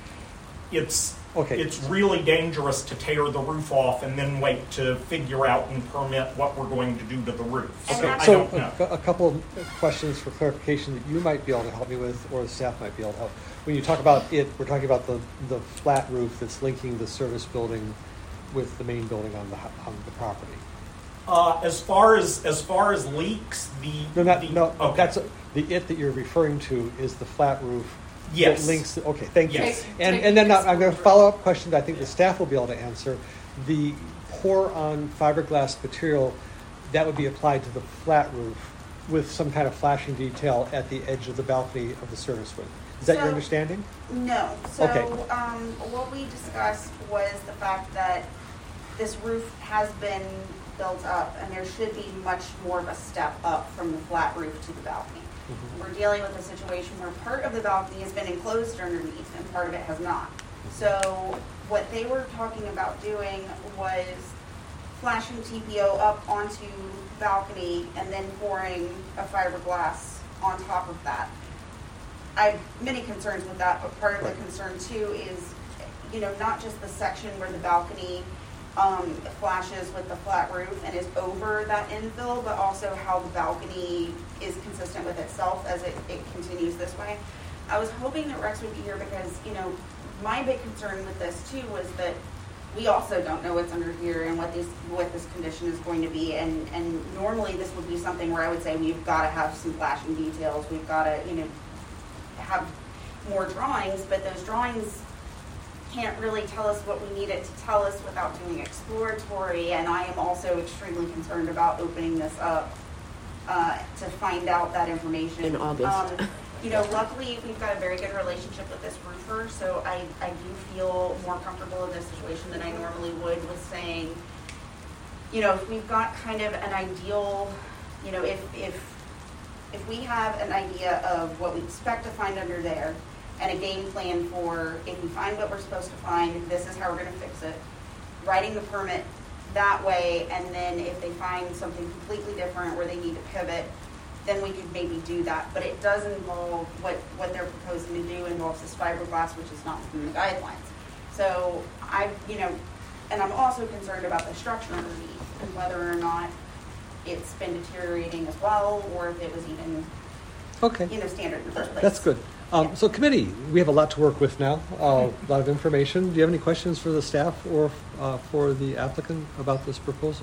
it's Okay. it's really dangerous to tear the roof off and then wait to figure out and permit what we're going to do to the roof. And So that's- I So don't know. a, a couple of questions for clarification that you might be able to help me with, or the staff might be able to help. When you talk about it, we're talking about the, the flat roof that's linking the service building with the main building on the, hu- on the property. Uh, as far as as far as leaks, the No, not, the, no, okay. that's, the it that you're referring to is the flat roof. Yes. That links, okay, thank you. Yes. And, Take- and then take I'm going to this follow up question that I think the staff will be able to answer. The pour on fiberglass material, that would be applied to the flat roof with some kind of flashing detail at the edge of the balcony of the service wing. Is that your So- understanding? No. So Okay. um, what we discussed was the fact that this roof has been built up, and there should be much more of a step up from the flat roof to the balcony. Mhm. We're dealing with a situation where part of the balcony has been enclosed underneath and part of it has not. So what they were talking about doing was flashing T P O up onto balcony and then pouring a fiberglass on top of that. I have many concerns with that, but part of the Right. concern too is, you know, not just the section where the balcony um, flashes with the flat roof and is over that infill, but also how the balcony is consistent with itself as it, it continues this way. I was hoping that Rex would be here because, you know, my big concern with this too was that we also don't know what's under here and what this what this condition is going to be. And, and normally this would be something where I would say we've got to have some flashing details. We've got to, you know, have more drawings, but those drawings can't really tell us what we need it to tell us without doing exploratory. And I am also extremely concerned about opening this up uh, to find out that information. In August. Um, you know, luckily we've got a very good relationship with this roofer, so I, I do feel more comfortable in this situation than I normally would with saying, you know, if we've got kind of an ideal, you know, if, if, if we have an idea of what we expect to find under there and a game plan for if we find what we're supposed to find, this is how we're going to fix it, writing the permit that way, and then if they find something completely different where they need to pivot, then we could maybe do that. But it does involve, what, what they're proposing to do involves this fiberglass, which is not within the guidelines. So I, you know, and I'm also concerned about the structure underneath and whether or not it's been deteriorating as well, or if it was even, Okay. you know, standard in the first place. That's good. Um, Yeah. So committee, we have a lot to work with now, uh, a lot of information. Do you have any questions for the staff or uh, for the applicant about this proposal?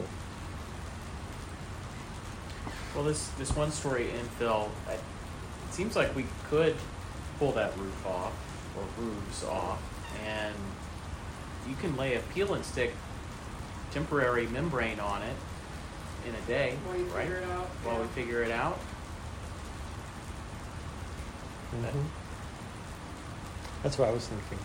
Well, this, this one-story infill, I- it seems like we could pull that roof off, or roofs off, and you can lay a peel and stick temporary membrane on it in a day, While you right? figure it out. While we yeah. figure it out. Mhm. That's what I was thinking.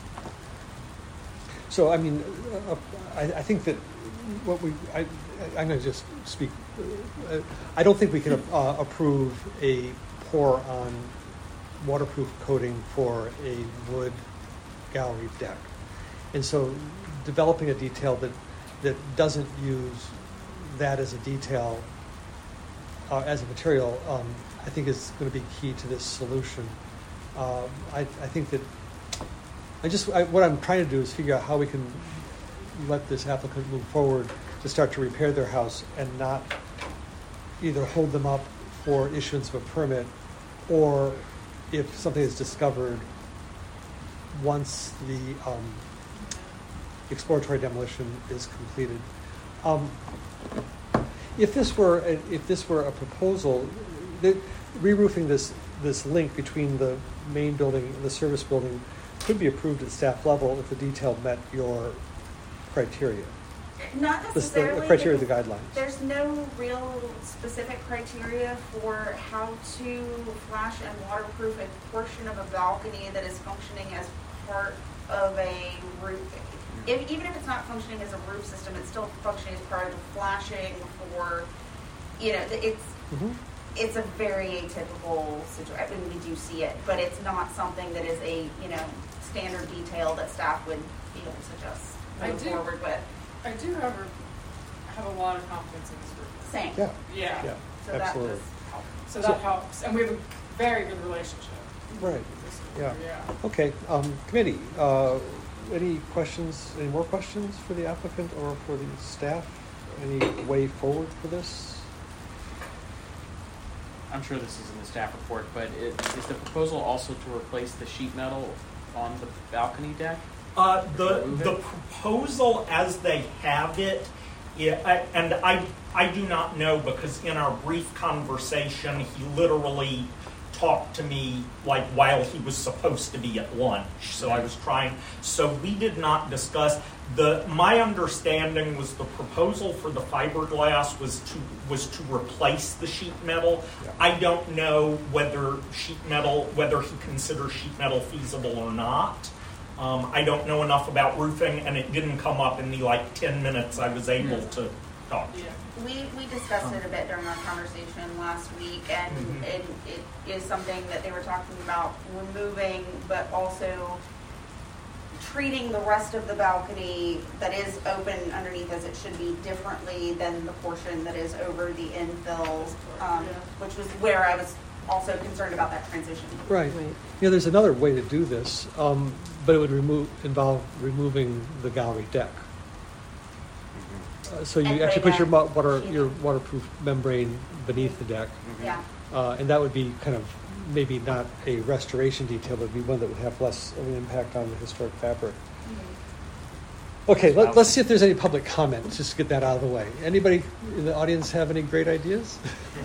So, I mean, uh, I, I think that what we, I, I'm going to just speak, uh, I don't think we can uh, approve a pour on waterproof coating for a wood gallery deck. And so developing a detail that, that doesn't use that as a detail, uh, as a material, um, I think is going to be key to this solution. Um, I, I think that I just I, what I'm trying to do is figure out how we can let this applicant move forward to start to repair their house and not either hold them up for issuance of a permit, or if something is discovered once the um, exploratory demolition is completed. Um, if this were a, if this were a proposal, the, re-roofing this this link between the main building and the service building could be approved at staff level if the detail met your criteria. Not The, the, necessarily. the criteria of the because guidelines. There's no real specific criteria for how to flash and waterproof a portion of a balcony that is functioning as part of a roof. If, even if it's not functioning as a roof system, it's still functioning as part of flashing for, you know, it's Mm-hmm. it's a very atypical situation. I mean, we do see it, but it's not something that is a, you know, standard detail that staff would be able to suggest I move do. forward with. I do have a, have a lot of confidence in this group. Same. Yeah. Yeah. Yeah. So Absolutely. that does help. So So- that helps, and we have a very good relationship. Right, with this yeah. group, Yeah. Okay, um, committee, uh, any questions, any more questions for the applicant or for the staff? Any way forward for this? I'm sure this is in the staff report, but it, is the proposal also to replace the sheet metal on the balcony deck? Uh, the, Remove it? the proposal as they have it, yeah, I- and I, I do not know because in our brief conversation, he literally talked to me like while he was supposed to be at lunch. So I was trying, so we did not discuss, the, my understanding was the proposal for the fiberglass was to, was to replace the sheet metal. Yeah. I don't know whether sheet metal, whether he considers sheet metal feasible or not. Um, I don't know enough about roofing, and it didn't come up in the like ten minutes I was able to talk. Yeah. We, we discussed it a bit during our conversation last week, and Mhm. it, it is something that they were talking about removing, but also treating the rest of the balcony that is open underneath as it should be differently than the portion that is over the infill, um, which was where I was also concerned about that transition. Right. Right. Yeah, there's another way to do this, um, but it would remove, involve removing the gallery deck. Uh, So you And actually putting put your that mo- water, sheathing. your waterproof membrane beneath the deck. Yeah. Uh, and that would be kind of, maybe not a restoration detail, but would be one that would have less of an impact on the historic fabric. Okay, let, let's see if there's any public comment, just to get that out of the way. Anybody in the audience have any great ideas?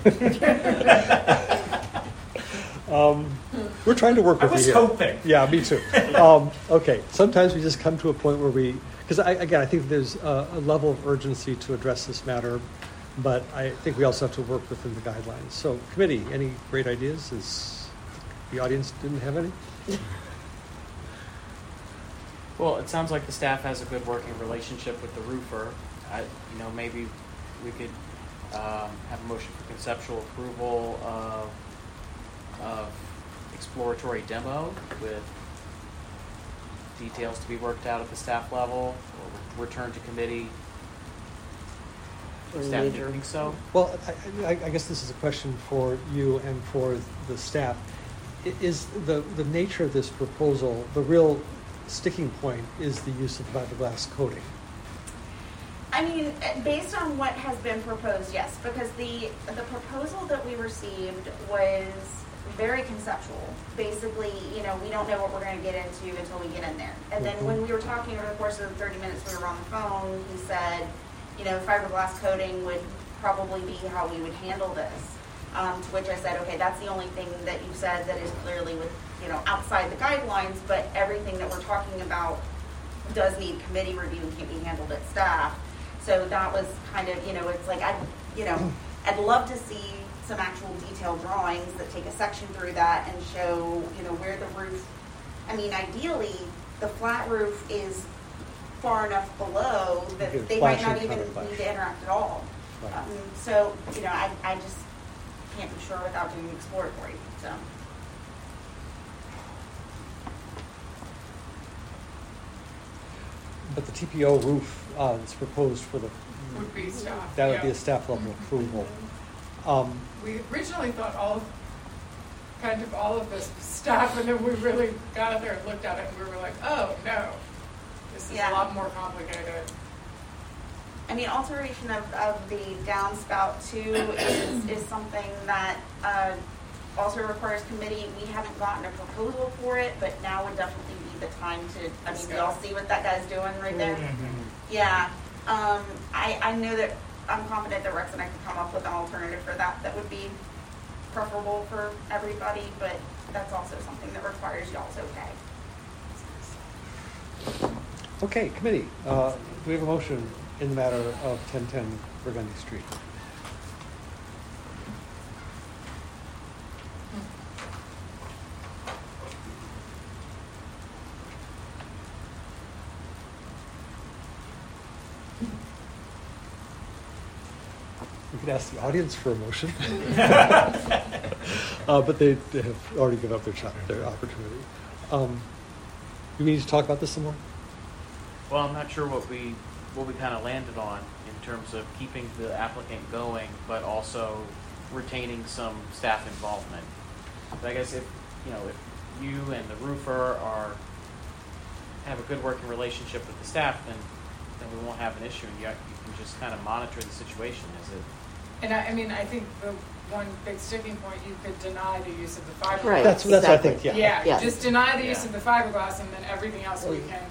um, we're trying to work I with was you here. hoping. Yeah, me too. Um, okay, sometimes we just come to a point where we, because I, again, I think there's a, a level of urgency to address this matter, but I think we also have to work within the guidelines. So, committee, any great ideas? Is the audience didn't have any? Well, it sounds like the staff has a good working relationship with the roofer. I, you know, maybe we could um, have a motion for conceptual approval of, of exploratory demo with details to be worked out at the staff level, or return to committee. For Staff, do major- you think so? Well, I, I, I guess this is a question for you and for the staff. I- Is the, the nature of this proposal, the real sticking point is the use of fiberglass coating? I mean, based on what has been proposed, yes, because the, the proposal that we received was very conceptual. Basically, you know, we don't know what we're going to get into until we get in there. And then when we were talking over the course of the thirty minutes we were on the phone, he said, you know, fiberglass coating would probably be how we would handle this. Um, to which I said, okay, that's the only thing that you said that is clearly with, you know, outside the guidelines, but everything that we're talking about does need committee review and can't be handled at staff. So that was kind of, you know, it's like, I'd, you know, I'd love to see some actual detailed drawings that take a section through that and show, you know, where the roof, I mean, ideally, the flat roof is far enough below You that get they might flashing not even counterflash. need to interact at all. Right. Um, so, you know, I, I just can't be sure without doing exploratory, so. But the T P O roof uh, that's proposed for the, Would be staff. that would be yeah. a staff level approval. Um, We originally thought all, of- kind of all of this staff, and then we really got out there and looked at it, and we were like, oh, no, this is Yeah. a lot more complicated. I mean, alteration of, of the downspout too is, is something that, uh, also requires committee. We haven't gotten a proposal for it, but now would definitely be the time to, I mean, we all see what that guy's doing right there. Yeah, um, I, I know that, I'm confident that Rex and I can come up with an alternative for that, that would be preferable for everybody, but that's also something that requires y'all's okay. Okay, committee, uh, do we have a motion in the matter of ten ten Burgundy Street? We could ask the audience for a motion. uh, but they, they have already given up their shot, their opportunity. Um, you need to talk about this some more? Well, I'm not sure what we, what we kind of landed on in terms of keeping the applicant going, but also retaining some staff involvement. But I guess if, you know, if you and the roofer are, have a good working relationship with the staff, then, then we won't have an issue, and you, you can just kind of monitor the situation as it. And I, I mean, I think the one big sticking point, you could deny the use of the fiberglass. Right. That's, that's what I Exactly. think, yeah. Yeah, Yeah. just deny the use Yeah. of the fiberglass, and then everything else we can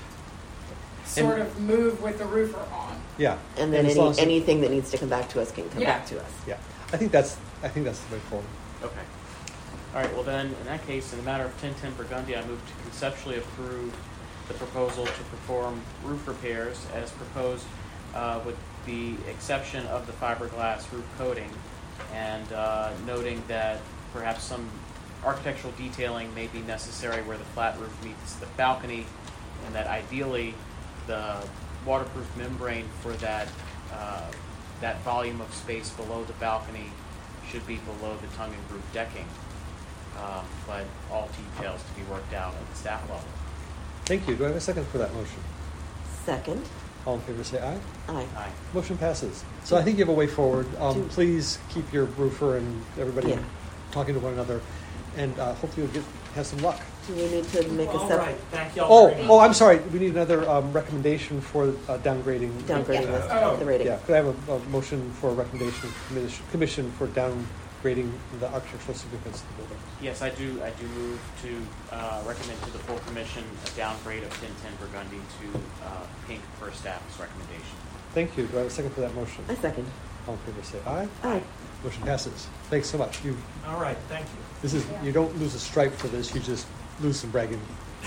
sort of move with the roofer on. Yeah. And then as any, long as it- anything that needs to come back to us can come Yeah. back to us. Yeah, I think that's, I think that's the way forward. Okay. All right, well then, in that case, in the matter of ten ten Burgundy, I move to conceptually approve the proposal to perform roof repairs as proposed, uh, with the exception of the fiberglass roof coating, and uh, noting that perhaps some architectural detailing may be necessary where the flat roof meets the balcony, and that ideally the waterproof membrane for that uh, that volume of space below the balcony should be below the tongue and groove decking. Um, but all details to be worked out at the staff level. Thank you. Do I have a second for that motion? Second, All in favor, say aye. aye. Aye. Motion passes. So I think you have a way forward. Um, Do- please keep your roofer and everybody Yeah. talking to one another, and uh, hopefully you'll get, have some luck. Do we need to make a All separate right, thank y'all Oh, very much. oh, I'm sorry. We need another um, recommendation for uh, downgrading. downgrading Oh. the, the rating? Yeah, could I have a, a motion for a recommendation of commission, commission for downgrading the architectural significance of the building? Yes, I do. I do move to uh, recommend to the full commission a downgrade of ten ten Burgundy to uh, pink per staff's recommendation. Thank you. Do I have a second for that motion? I second. All in favor, say aye. Aye. Motion passes. Thanks so much. You, All right, thank you. this is, you don't lose a stripe for this. You just lose some bragging.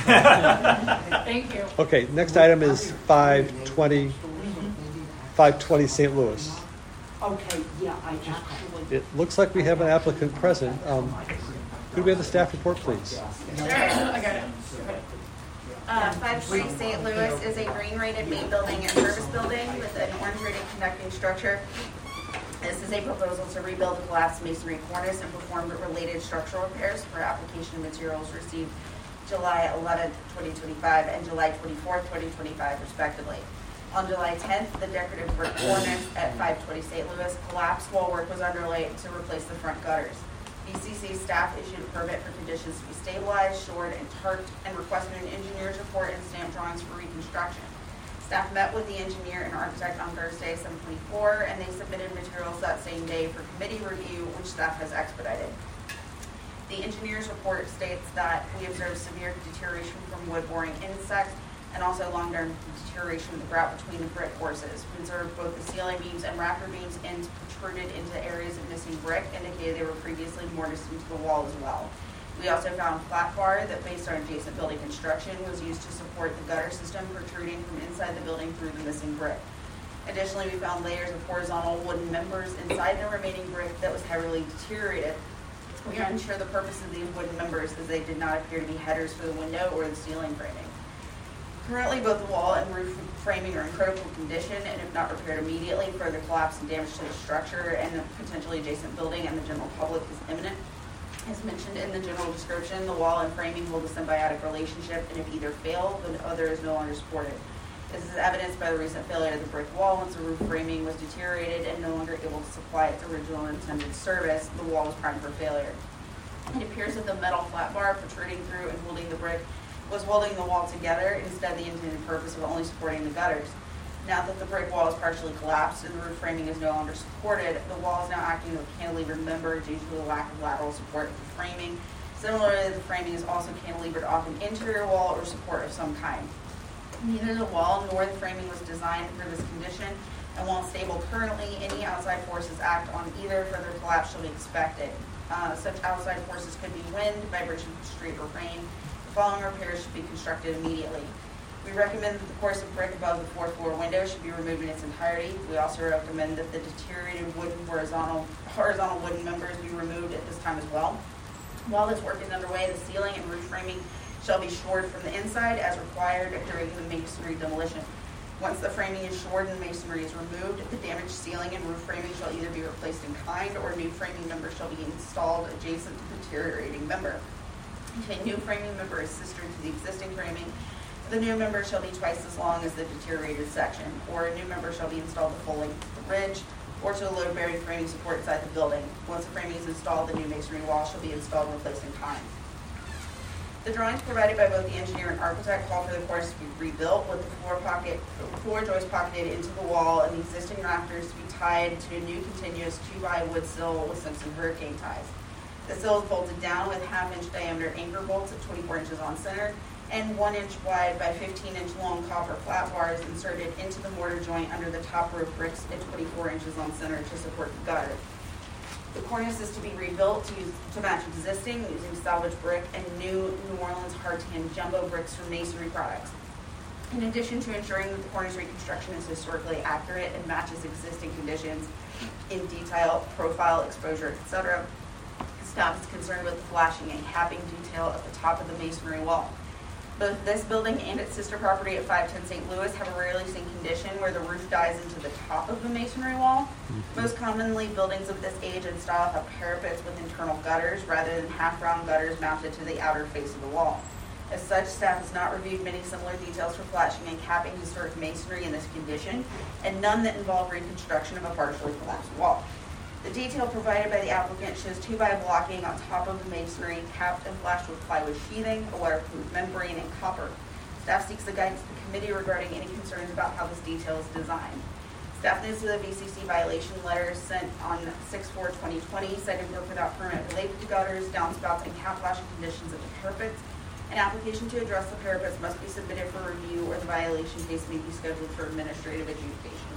Thank you. Okay, next item is five twenty, five twenty Saint Louis. Okay, yeah, I actually. It looks like we have an applicant present. Um, could we have the staff report, please? I got it. Uh, five twenty Saint Louis is a green rated main building and service building with an orange rated connecting structure. This is a proposal to rebuild the collapsed masonry cornice and perform related structural repairs for application of materials received July eleventh, twenty twenty-five and July twenty-fourth, twenty twenty-five respectively. On July tenth, the decorative brick cornice at five twenty Saint Louis collapsed while work was underway to replace the front gutters. B C C staff issued a permit for conditions to be stabilized, shored, and tarped, and requested an engineer's report and stamp drawings for reconstruction. Staff met with the engineer and architect on Thursday, seven twenty-four, and they submitted materials that same day for committee review, which staff has expedited. The engineer's report states that we observed severe deterioration from wood boring insects and also long-term deterioration of the grout between the brick courses. We observed both the ceiling beams and rafter beams and protruded into areas of missing brick, indicated they were previously mortised into the wall as well. We also found flat bar that, based on adjacent building construction, was used to support the gutter system protruding from inside the building through the missing brick. Additionally, we found layers of horizontal wooden members inside the remaining brick that was heavily deteriorated. We are unsure the purpose of these wooden members, as they did not appear to be headers for the window or the ceiling framing. Currently, both the wall and roof framing are in critical condition, and if not repaired immediately, further collapse and damage to the structure and the potentially adjacent building and the general public is imminent. As mentioned in the general description, the wall and framing hold a symbiotic relationship, and if either fail, the other is no longer supported. This is evidenced by the recent failure of the brick wall. Once the roof framing was deteriorated and no longer able to supply its original intended service, the wall was primed for failure. It appears that the metal flat bar protruding through and holding the brick was holding the wall together, instead the intended purpose of only supporting the gutters. Now that the brick wall is partially collapsed and the roof framing is no longer supported, the wall is now acting as a cantilevered member due to the lack of lateral support of the framing. Similarly, the framing is also cantilevered off an interior wall or support of some kind. Neither the wall nor the framing was designed for this condition, and while stable currently, any outside forces act on either further collapse shall be expected. Uh, such outside forces could be wind, vibration from street, or rain. The following repairs should be constructed immediately. We recommend that the course of brick above the fourth floor window should be removed in its entirety. We also recommend that the deteriorated wooden horizontal, horizontal wooden members be removed at this time as well. While this work is underway, the ceiling and roof framing shall be shored from the inside as required during the masonry demolition. Once the framing is shored and masonry is removed, the damaged ceiling and roof framing shall either be replaced in kind or new framing members shall be installed adjacent to the deteriorating member. If a new framing member is sister to the existing framing, the new member shall be twice as long as the deteriorated section, or a new member shall be installed the full length of the ridge. or to the load-bearing framing support inside the building. Once the framing is installed, the new masonry wall shall be installed and replaced in kind. The drawings provided by both the engineer and architect call for the cornice to be rebuilt with the floor pocket, floor joist pocketed into the wall and the existing rafters to be tied to a new continuous two-by wood sill with Simpson hurricane ties. The sill is bolted down with half-inch diameter anchor bolts at twenty-four inches on center and one inch wide by fifteen inch long copper flat bars inserted into the mortar joint under the top roof bricks at twenty-four inches on center to support the gutter. The cornice is to be rebuilt to, use, to match existing using salvage brick and new New Orleans hardtan jumbo bricks from Masonry Products. In addition to ensuring that the cornice reconstruction is historically accurate and matches existing conditions in detail, profile, exposure, et cetera, staff is concerned with the flashing and capping detail at the top of the masonry wall. Both this building and its sister property at five ten Saint Louis have a rarely seen condition where the roof dives into the top of the masonry wall. Mm-hmm. Most commonly, buildings of this age and style have parapets with internal gutters rather than half-round gutters mounted to the outer face of the wall. As such, staff has not reviewed many similar details for flashing and capping historic masonry in this condition, and none that involve reconstruction of a partially collapsed wall. The detail provided by the applicant shows two-by blocking on top of the masonry, capped and flashed with plywood sheathing, a waterproof membrane, and copper. Staff seeks the guidance of the committee regarding any concerns about how this detail is designed. Staff notes the V C C violation letter sent on six four twenty twenty citing work without permit related to gutters, downspouts, and cap flashing conditions of the parapets. An application to address the parapets must be submitted for review, or the violation case may be scheduled for administrative adjudication.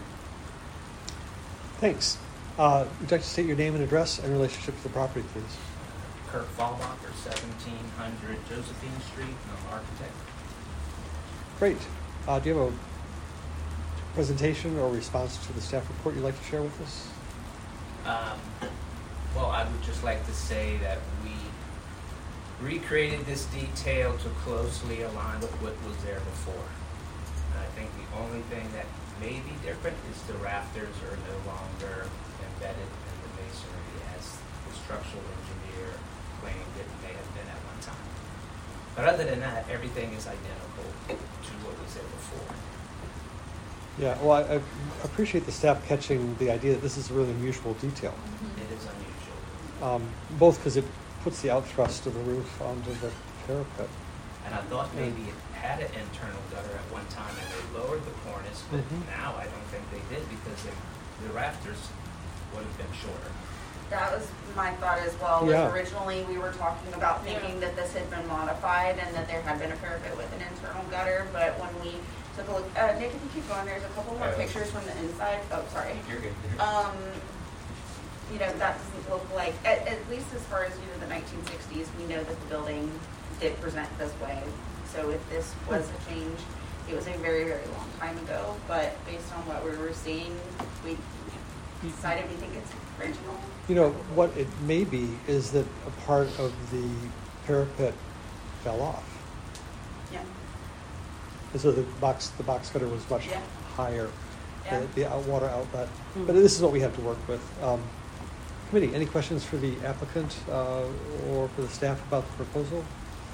Thanks. Uh, would you like to state your name and address and relationship to the property, please? Kirk Fallbacher, seventeen hundred Josephine Street. I'm an architect. Great. Uh, do you have a presentation or response to the staff report you'd like to share with us? Um, well, I would just like to say that we recreated this detail to closely align with what was there before. And I think the only thing that may be different is the rafters are no longer embedded in the masonry as the structural engineer claimed it may have been at one time. But other than that, everything is identical to what was there before. Yeah, well, I, I appreciate the staff catching the idea that this is a really unusual detail. Mm-hmm. It is unusual. Um, both because it puts the outthrust of the roof onto the parapet. And I thought maybe it had an internal gutter at one time and they lowered the cornice, but mm-hmm. now I don't think they did because they, the rafters would have been shorter. That was my thought as well. Yeah. Was originally we were talking about thinking yeah. that this had been modified and that there had been a parapet with an internal gutter, but when we took a look, uh, Nick, if you keep going, there's a couple more uh, pictures from the inside. Oh, sorry. You're good. Um, you know, that doesn't look like, at, at least as far as, you know, the nineteen sixties, we know that the building did present this way. So if this was a change, it was a very, very long time ago, but based on what we were seeing, we decided we think it's original. You know, what it may be is that a part of the parapet fell off. Yeah. And so the box, the box gutter was much yeah. higher, yeah. the, the out, water outlet. Mm-hmm. But this is what we have to work with. Um, committee, any questions for the applicant uh, or for the staff about the proposal?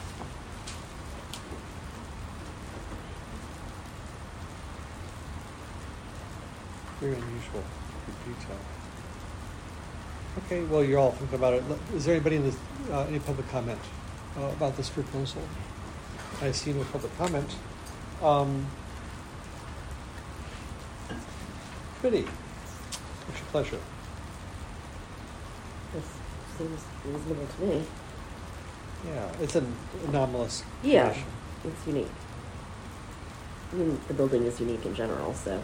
Very unusual detail. Okay, well, you're all thinking about it. Is there anybody in this, uh, any public comment uh, about this proposal? I see no public comment. Um, committee, what's your pleasure? This seems reasonable to me. Yeah, it's an anomalous Yeah, condition. it's unique. I mean, the building is unique in general, so.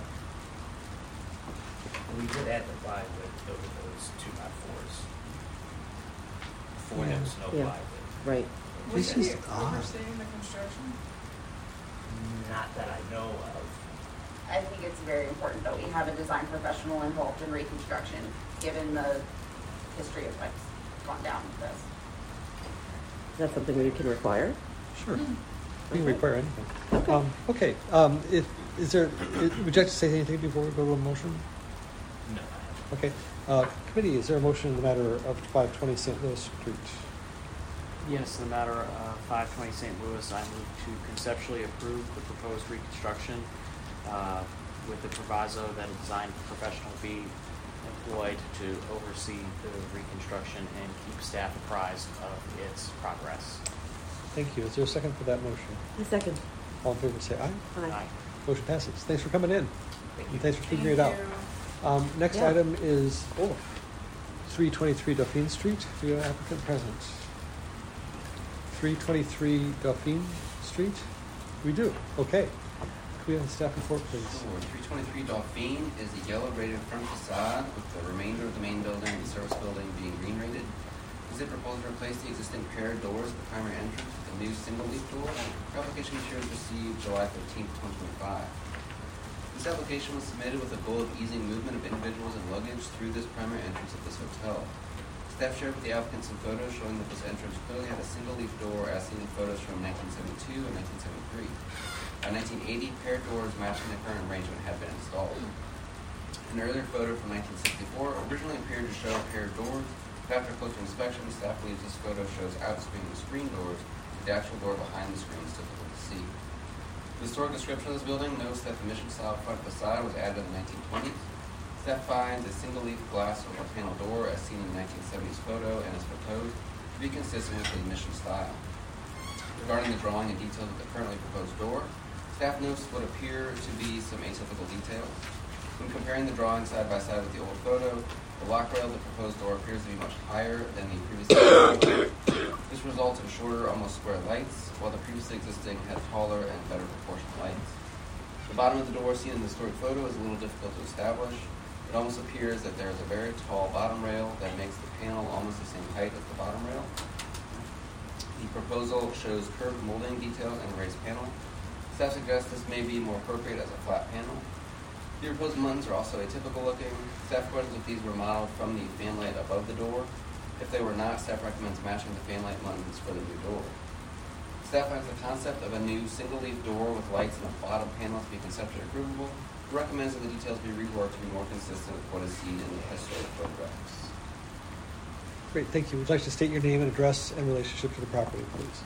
We did add the plywood over those two by fours. Before yeah. there was no yeah. plywood. Right. Was This it is overseeing the construction? Not that I know of. I think it's very important that we have a design professional involved in reconstruction, given the history of what's gone down with this. Is that something we can require? Sure. We can require anything. Okay. Um, okay. Um, if, is there, is, would you like to say anything before we go to a motion? No. Okay. Uh, committee, is there a motion in the matter of five twenty Saint Louis Street? Yes, in the matter of five twenty Saint Louis, I move to conceptually approve the proposed reconstruction uh, with the proviso that a design professional be deployed to oversee the reconstruction and keep staff apprised of its progress. Thank you. Is there a second for that motion? A second. All in favor, say aye. Aye. Aye. Motion passes. Thanks for coming in. Thank And thanks for figuring Thank it out. you. Um, next Yeah. item is, oh, three twenty-three Dauphine Street. Do you have an applicant present? three twenty-three Dauphine Street? We do. Okay. Can we have the staff report, please? Sure. three twenty-three Dauphine is a yellow rated front facade with the remainder of the main building and the service building being green rated. Is it proposed to replace the existing pair of doors at the primary entrance with a new single leaf door? Application materials received July fifteenth, twenty twenty-five. This application was submitted with the goal of easing movement of individuals and luggage through this primary entrance of this hotel. Staff shared with the applicant some photos showing that this entrance clearly had a single leaf door as seen in photos from nineteen seventy-two and nineteen seventy-three. By nineteen eighty, paired doors matching the current arrangement had been installed. An earlier photo from nineteen sixty-four originally appeared to show a pair of doors, but after closer inspection, staff believes this photo shows out-screening screen doors, with the actual door behind the screen is difficult to see. The historic description of this building notes that the mission-style front facade was added in the nineteen twenties. Staff finds a single-leaf glass over panel door as seen in the nineteen seventies photo and is proposed to be consistent with the mission style. Regarding the drawing and details of the currently proposed door, staff notes what appear to be some atypical details. When comparing the drawing side by side with the old photo, the lock rail of the proposed door appears to be much higher than the previously existing. This results in shorter, almost square lights, while the previously existing had taller and better proportioned lights. The bottom of the door seen in the historic photo is a little difficult to establish. It almost appears that there is a very tall bottom rail that makes the panel almost the same height as the bottom rail. The proposal shows curved molding details and a raised panel. Staff suggests this may be more appropriate as a flat panel. The proposed buttons are also atypical looking. Staff questions if these were modeled from the fan light above the door. If they were not, staff recommends matching the fan light buttons for the new door. Staff finds the concept of a new single-leaf door with lights in the bottom panel to be conceptually approvable. It recommends that the details be reworked to be more consistent with what is seen in the historic photographs. Great, thank you. Would you like to state your name and address and relationship to the property, please?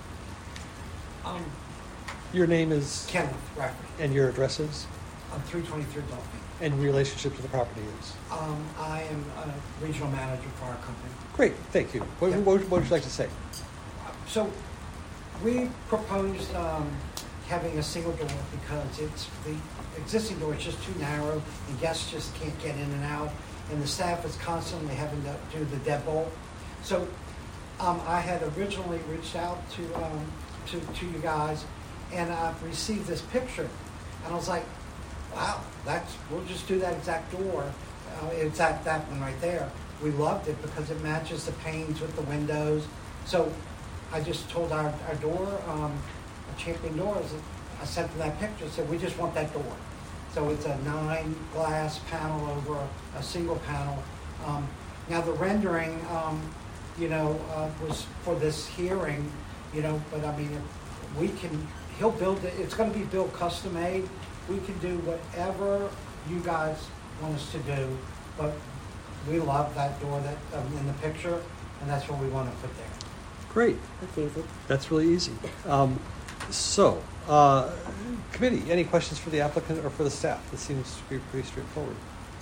Um, Your name is? Kenneth Rafferty. And your address is? I'm three twenty-three Dolphin. And relationship to the property is? Um, I am a regional manager for our company. Great, thank you. What, Yeah. what, what would you like to say? So, we proposed um, having a single door because it's the existing door is just too narrow and guests just can't get in and out, and the staff is constantly having to do the deadbolt. So, um, I had originally reached out to um, to to you guys, and I've received this picture, and I was like, wow, that's we'll just do that exact door, uh, exact that one right there. We loved it because it matches the panes with the windows. So I just told our, our door, um, our Champion Doors, I sent them that picture, said we just want that door. So it's a nine glass panel over a, a single panel. Um, now the rendering, um, you know, uh, was for this hearing, you know, but I mean, if we can, he'll build it, it's gonna be built custom made. We can do whatever you guys want us to do, but we love that door that um, in the picture, and that's what we want to put there. Great. That's easy. That's really easy. Um, so, uh, committee, any questions for the applicant or for the staff? This seems to be pretty straightforward.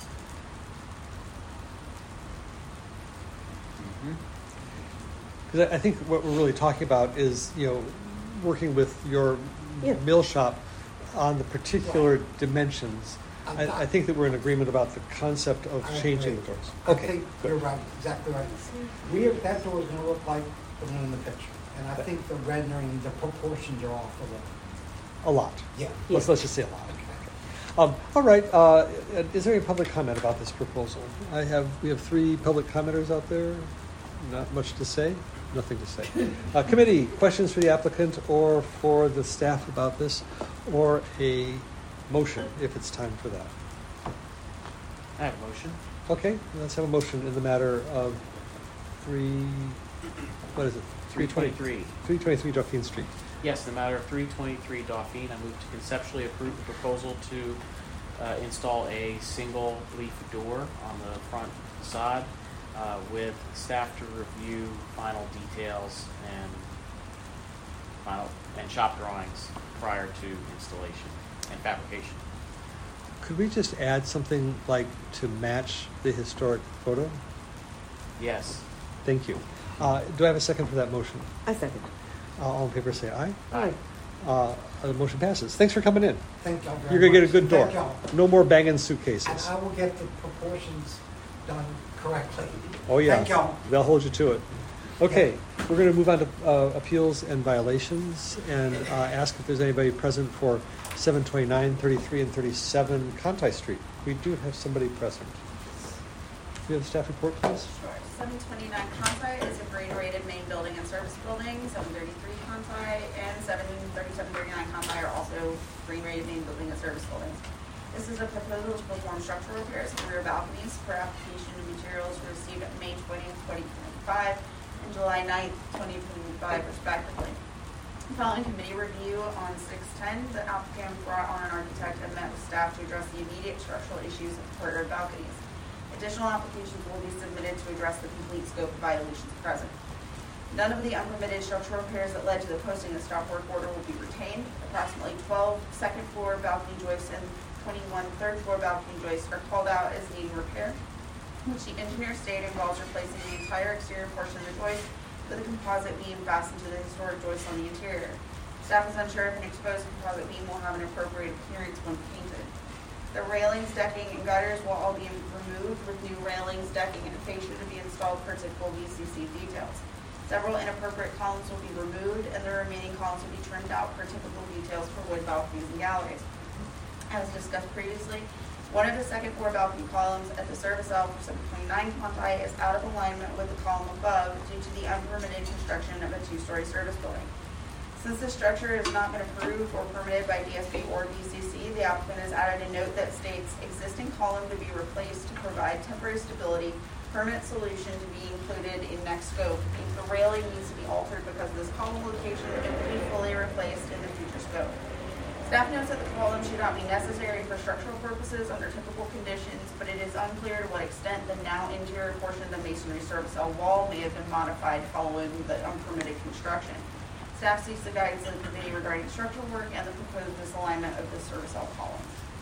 Because I I think what we're really talking about is, you know, working with your Yeah. mill shop on the particular dimensions. I, I think that we're in agreement about the concept of I changing agree. the doors. I Okay, think good. you're right, exactly right. We are, that door is going to look like the one in the picture, and I think the rendering, the proportions are off a little. A lot. Yeah. Let's, let's just say a lot. Um, all right. Uh, is there any public comment about this proposal? I have. We have three public commenters out there. Not much to say. Nothing to say. Uh, committee, questions for the applicant or for the staff about this, or a motion if it's time for that. I have a motion. Okay. Let's have a motion in the matter of three. What is it? three twenty-three. three twenty-three Dauphine Street. Yes, in the matter of three twenty-three Dauphine, I move to conceptually approve the proposal to uh, install a single leaf door on the front facade uh, with staff to review final details and final and shop drawings prior to installation and fabrication. Could we just add something like to match the historic photo? Yes. Thank you. Uh, do I have a second for that motion? I second. Uh, all in favor say aye. Aye. Uh, the motion passes. Thanks for coming in. Thank y'all very You're gonna get a much. good door. Thank y'all. No more banging And suitcases. I will get the proportions done correctly. Oh, yeah. Thank y'all. They'll hold you to it. Okay, we're going to move on to uh, appeals and violations and uh, ask if there's anybody present for seven twenty-nine, thirty-three, and thirty-seven Conti Street. We do have somebody present. Do you have the staff report, please? Sure. seven twenty-nine Conti is a grade rated main building and service building. seven thirty-three Conti and seven thirty-seven thirty-nine Conti are also green rated main building and service buildings. This is a proposal to perform structural repairs to rear balconies per application of materials received May twentieth, twenty twenty-five and July ninth, twenty twenty-five respectively. Following committee review on six ten, the applicant brought on an architect and met with staff to address the immediate structural issues of the rear balconies. Additional applications will be submitted to address the complete scope of violations present. None of the unpermitted structural repairs that led to the posting of stop work order will be retained. Approximately twelve second floor balcony joists and twenty-one third floor balcony joists are called out as needing repair, which the engineer stated involves replacing the entire exterior portion of the joist with a composite beam fastened to the historic joist on the interior. Staff is unsure if an exposed composite beam will have an appropriate appearance when painted. The railings, decking, and gutters will all be removed with new railings, decking, and fascia to be installed per typical V C C details. Several inappropriate columns will be removed, and the remaining columns will be trimmed out per typical details for wood balconies and galleries. As discussed previously, one of the second floor balcony columns at the service L for seven twenty-nine Conti is out of alignment with the column above due to the unpermitted construction of a two-story service building. Since the structure has not been approved or permitted by D S B or V C C, the applicant has added a note that states existing column to be replaced to provide temporary stability, permanent solution to be included in next scope. Means the railing needs to be altered because of this column location and will be fully replaced in the future scope. Staff notes that the column should not be necessary for structural purposes under typical conditions, but it is unclear to what extent the now interior portion of the masonry service cell wall may have been modified following the unpermitted construction. Staff seeks the guidance of the committee regarding structural work and the proposed misalignment of the service cell column.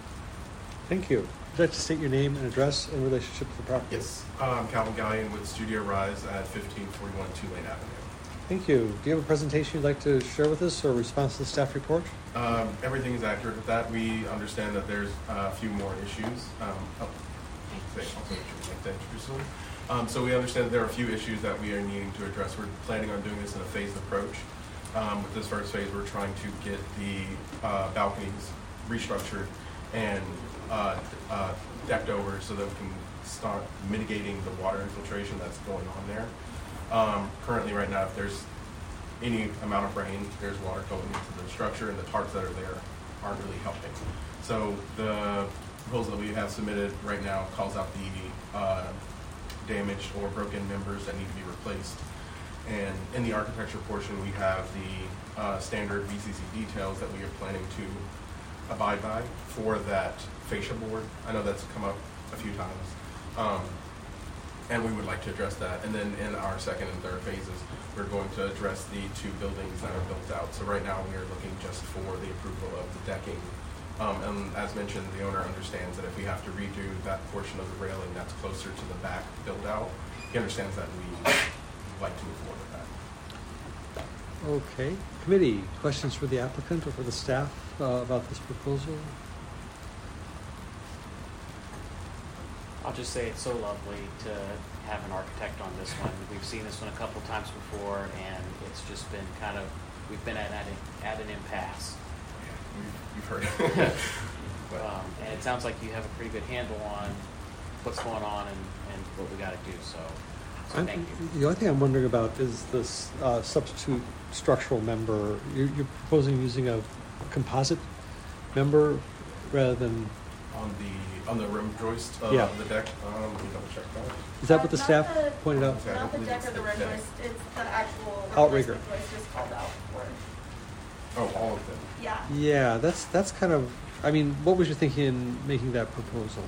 Thank you. Would you like to state your name and address in relationship to the property? Yes, I'm Calvin Gallion with Studio Rise at fifteen forty-one Tulane Avenue. Thank you. Do you have a presentation you'd like to share with us or a response to the staff report? Um, everything is accurate with that. We understand that there's uh, a few more issues. Um, oh, I'll say, I'll say what you'd like to introduce them. Um, so we understand that there are a few issues that we are needing to address. We're planning on doing this in a phased approach. Um, with this first phase, we're trying to get the uh, balconies restructured and uh, uh, decked over so that we can start mitigating the water infiltration that's going on there. Um, currently, right now, if there's any amount of rain, there's water going into the structure, and the tarps that are there aren't really helping. So the proposal that we have submitted right now calls out the uh, damaged or broken members that need to be replaced. And in the architecture portion, we have the uh, standard V C C details that we are planning to abide by for that fascia board. I know that's come up a few times. Um, And we would like to address that. And then in our second and third phases, we're going to address the two buildings that are built out. So right now, we are looking just for the approval of the decking. Um, and as mentioned, the owner understands that if we have to redo that portion of the railing that's closer to the back build out, he understands that we would like to move forward with that. Okay. Committee, questions for the applicant or for the staff uh, about this proposal? I'll just say it's so lovely to have an architect on this one. We've seen this one a couple times before, and it's just been kind of, we've been at, at, an, at an impasse. Yeah, you've heard it. um, and it sounds like you have a pretty good handle on what's going on and, and what we got to do, so, so thank you. The only thing I'm wondering about is this uh, substitute structural member. You're, you're proposing using a composite member rather than... On the on the rim joist of yeah. the deck, um, let me double check that. Is that what the Uh, staff the, pointed out? Okay, Not the deck or the rim deck. joist, it's the actual Outrigger. replacement joist is called out for. Oh, all of them. Yeah. Yeah, that's that's kind of. I mean, what was your thinking in making that proposal?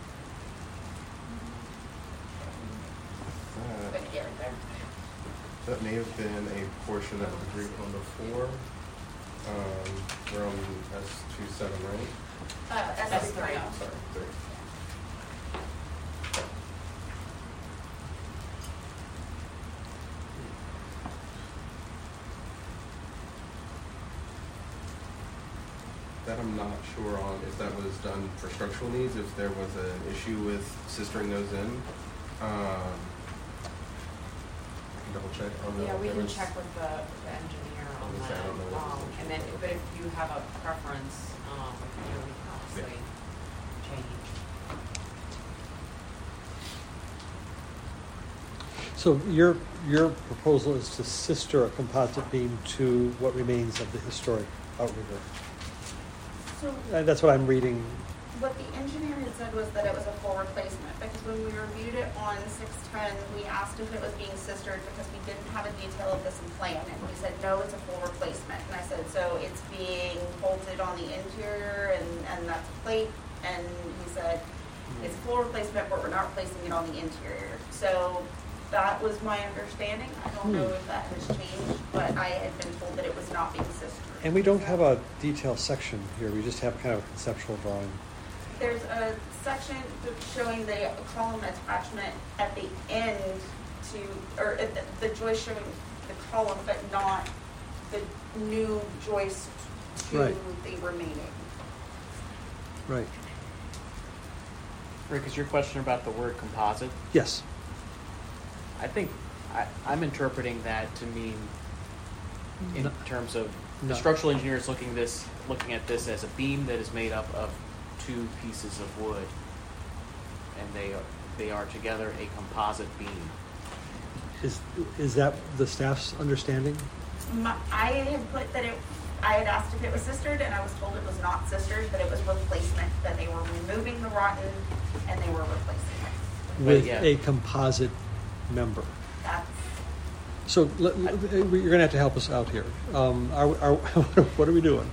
Right here, right there. that may have been a portion that was agreed upon before. Um, we're on S two seven, right? Uh, S three. Sorry, three. That I'm not sure on if that was done for structural needs, if there was an issue with sistering those in. Um, I can double check on the. Yeah, we there can was- check with the, the engineer on I was gonna say, I that. don't know what Um, the and then, issue but if you have a preference, um, you know, we can obviously change. So your, your proposal is to sister a composite beam to what remains of the historic outrigger. So And that's what I'm reading. what the engineer had said was that it was a full replacement, because when we reviewed it on six ten, we asked if it was being sistered because we didn't have a detail of this in plan, and he said, no, it's a full replacement. And I said, so it's being bolted on the interior, and, and that's a plate, and he said, it's a full replacement, but we're not replacing it on the interior. So that was my understanding. I don't know Hmm. if that has changed, but I had been told that it was not being sistered. And we don't have a detail section here. We just have kind of a conceptual drawing. There's a section showing the column attachment at the end to, or at the, the joist showing the column, but not the new joist to Right. the remaining. Right. Rick, is your question about the word composite? Yes. I think I, I'm interpreting that to mean, in No. terms of No. the structural engineers looking this, looking at this as a beam that is made up of two pieces of wood, and they are they are together a composite beam. Is, is that the staff's understanding? My, I had put that it, I had asked if it was sistered, and I was told it was not sistered, that it was replacement, that they were removing the rotten and they were replacing it. With yeah. a composite member. That's, So let- you're going to have to help us out here. Um, are, are, what are we doing?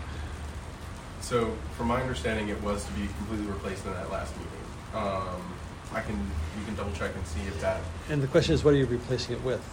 So, from my understanding, it was to be completely replaced in that last meeting. Um, I can, we can double check and see if that, And the question is, what are you replacing it with?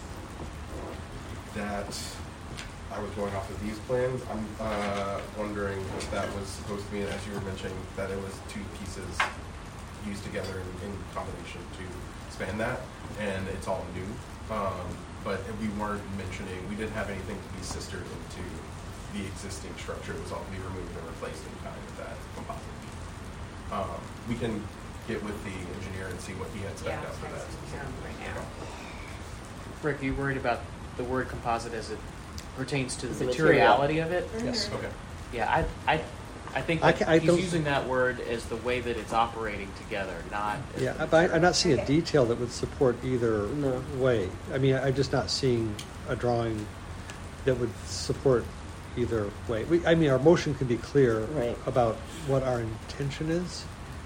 that, I was going off of these plans. I'm, uh, wondering if that was supposed to be, as you were mentioning, that it was two pieces used together in, in combination to span that, and it's all new. Um, but we weren't mentioning, we didn't have anything to be sistered into the existing structure. It was all to be removed and replaced in kind with that composite beam. Um, we can get with the engineer and see what he had Yeah, spec out for I'm that. texting him right now. Rick, are you worried about the word composite as it pertains to As the a material. materiality of it? Yes. Okay. Yeah, I, I, I think I that ca- I he's don't- using that word as the way that it's operating together, not. as Yeah, the but I- I'm not seeing a Okay. detail that would support either No. way. I mean, I'm just not seeing a drawing that would support either way. We, I mean, our motion can be clear Right. about what our intention is.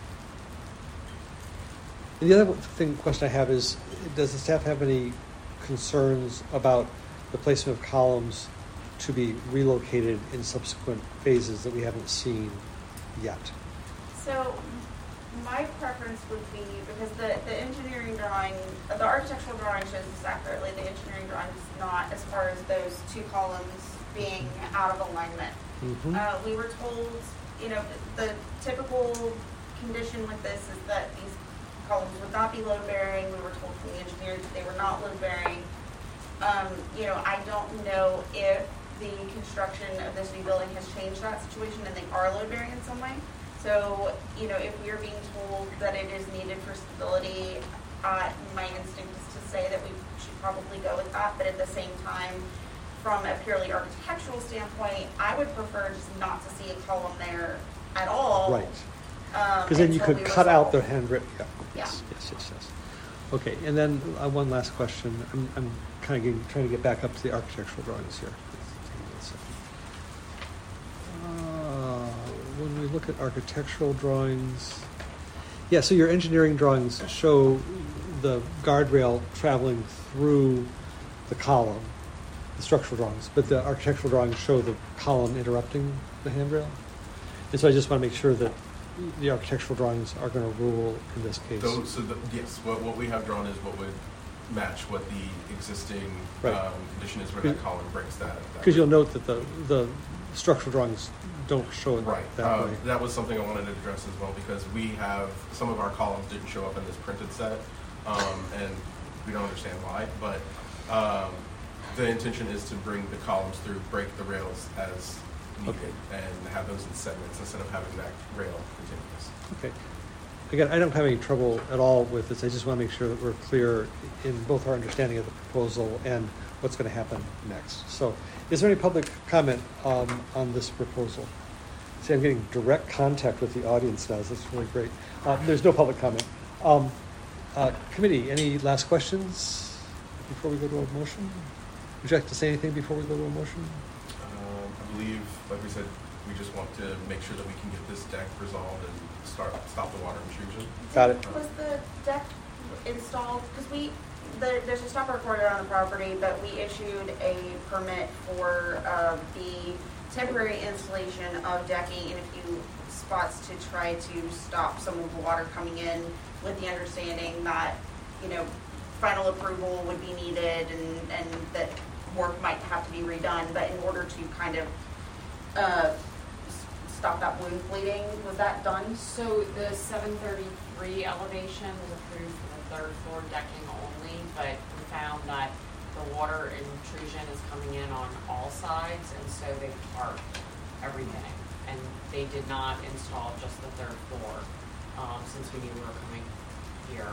And the other thing, question I have is, does the staff have any concerns about the placement of columns to be relocated in subsequent phases that we haven't seen yet? so my preference would be, because the, the engineering drawing, the architectural drawing shows this accurately, the engineering drawing does not, as far as those two columns being out of alignment. Mhm. Uh, we were told, you know, the typical condition with this is that these columns would not be load bearing. We were told from the engineer that they were not load bearing. Um, you know, I don't know if the construction of this new building has changed that situation and they are load bearing in some way. So, you know, if we are being told that it is needed for stability, uh, my instinct is to say that we should probably go with that. But at the same time, from a purely architectural standpoint, I would prefer just not to see a column there at all. Right. Um, Because then you until could we cut out the resolve. handwritten, yeah. Yes, yes, yes, yes. Okay, and then uh, one last question. I'm, I'm kind of getting, trying to get back up to the architectural drawings here. Uh, when we look at architectural drawings, yeah, so your engineering drawings show the guardrail traveling through the column, the structural drawings, but the architectural drawings show the column interrupting the handrail. And so I just want to make sure that the architectural drawings are going to rule in this case. Those, so the, yes, what, what we have drawn is what would match what the existing Right. um, condition is where that column breaks that. that Because you'll rail. note that the, the structural drawings don't show it Right. that Uh, way. that was something I wanted to address as well because we have, some of our columns didn't show up in this printed set, um, and we don't understand why, but um, the intention is to bring the columns through, break the rails as needed, Okay. and have those in segments instead of having that rail continuous. Okay. Again, I don't have any trouble at all with this. I just want to make sure that we're clear in both our understanding of the proposal and what's going to happen next. So is there any public comment um, on this proposal? See, I'm getting direct contact with the audience now. So that's really great. Uh, there's no public comment. Um, uh, committee, any last questions before we go to a motion? Would you like to say anything before we go to a motion? Um, I believe, like we said, we just want to make sure that we can get this deck resolved and start, stop the water intrusion. Got it. Was the deck installed, because we, there, there's a stop work order on the property, but we issued a permit for, uh, the temporary installation of decking in a few spots to try to stop some of the water coming in, with the understanding that, you know, final approval would be needed and, and that work might have to be redone, but in order to kind of, uh, s- stop that wound bleeding, was that done? So the seven thirty-three elevation was approved for the third floor decking only, but we found that the water intrusion is coming in on all sides, and so they parked everything. And they did not install just the third floor, um, since we knew we were coming here.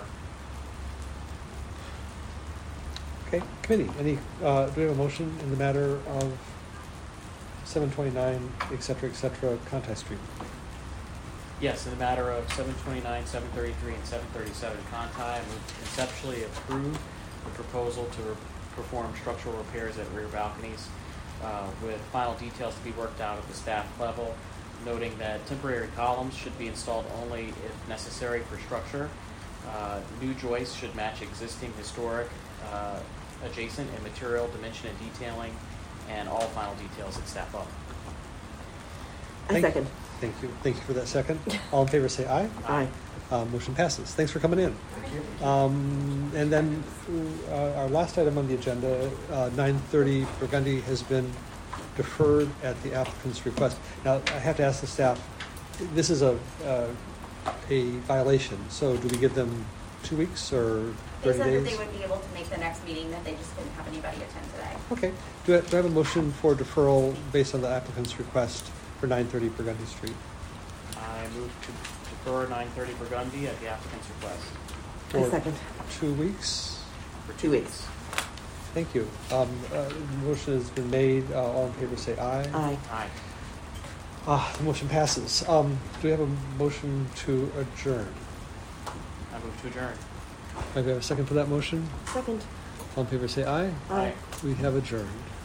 Okay, committee, any, uh, do we have a motion in the matter of seven twenty-nine, et cetera, et cetera, Conti Street? Yes, in the matter of seven twenty-nine, seven thirty-three, and seven thirty-seven Conti, I move to conceptually approve the proposal to re- perform structural repairs at rear balconies uh, with final details to be worked out at the staff level, noting that temporary columns should be installed only if necessary for structure. Uh, new joists should match existing historic, uh, adjacent, and material dimension and detailing, and all final details at staff level. I Thank- second. Thank you. Thank you for that second. All in favor say aye. Aye. Uh, motion passes. Thanks for coming in. Thank you. Um, and then uh, our last item on the agenda, uh, nine thirty Burgundy, has been deferred at the applicant's request. Now, I have to ask the staff, this is a, uh, a violation, so do we give them two weeks or They thirty said that days? they would be able to make the next meeting, that they just didn't have anybody attend today. Okay. Do I, do I have a motion for deferral based on the applicant's request for nine thirty Burgundy Street? I move to defer nine thirty Burgundy at the applicant's request. I For second. two weeks? For Two weeks. Thank you. Um, uh, motion has been made. Uh, all in favor say aye. Aye. Aye. Ah, the motion passes. Um, do we have a motion to adjourn? I move to adjourn. Do we have a second for that motion? Second. All in favor say aye. Aye. We have adjourned.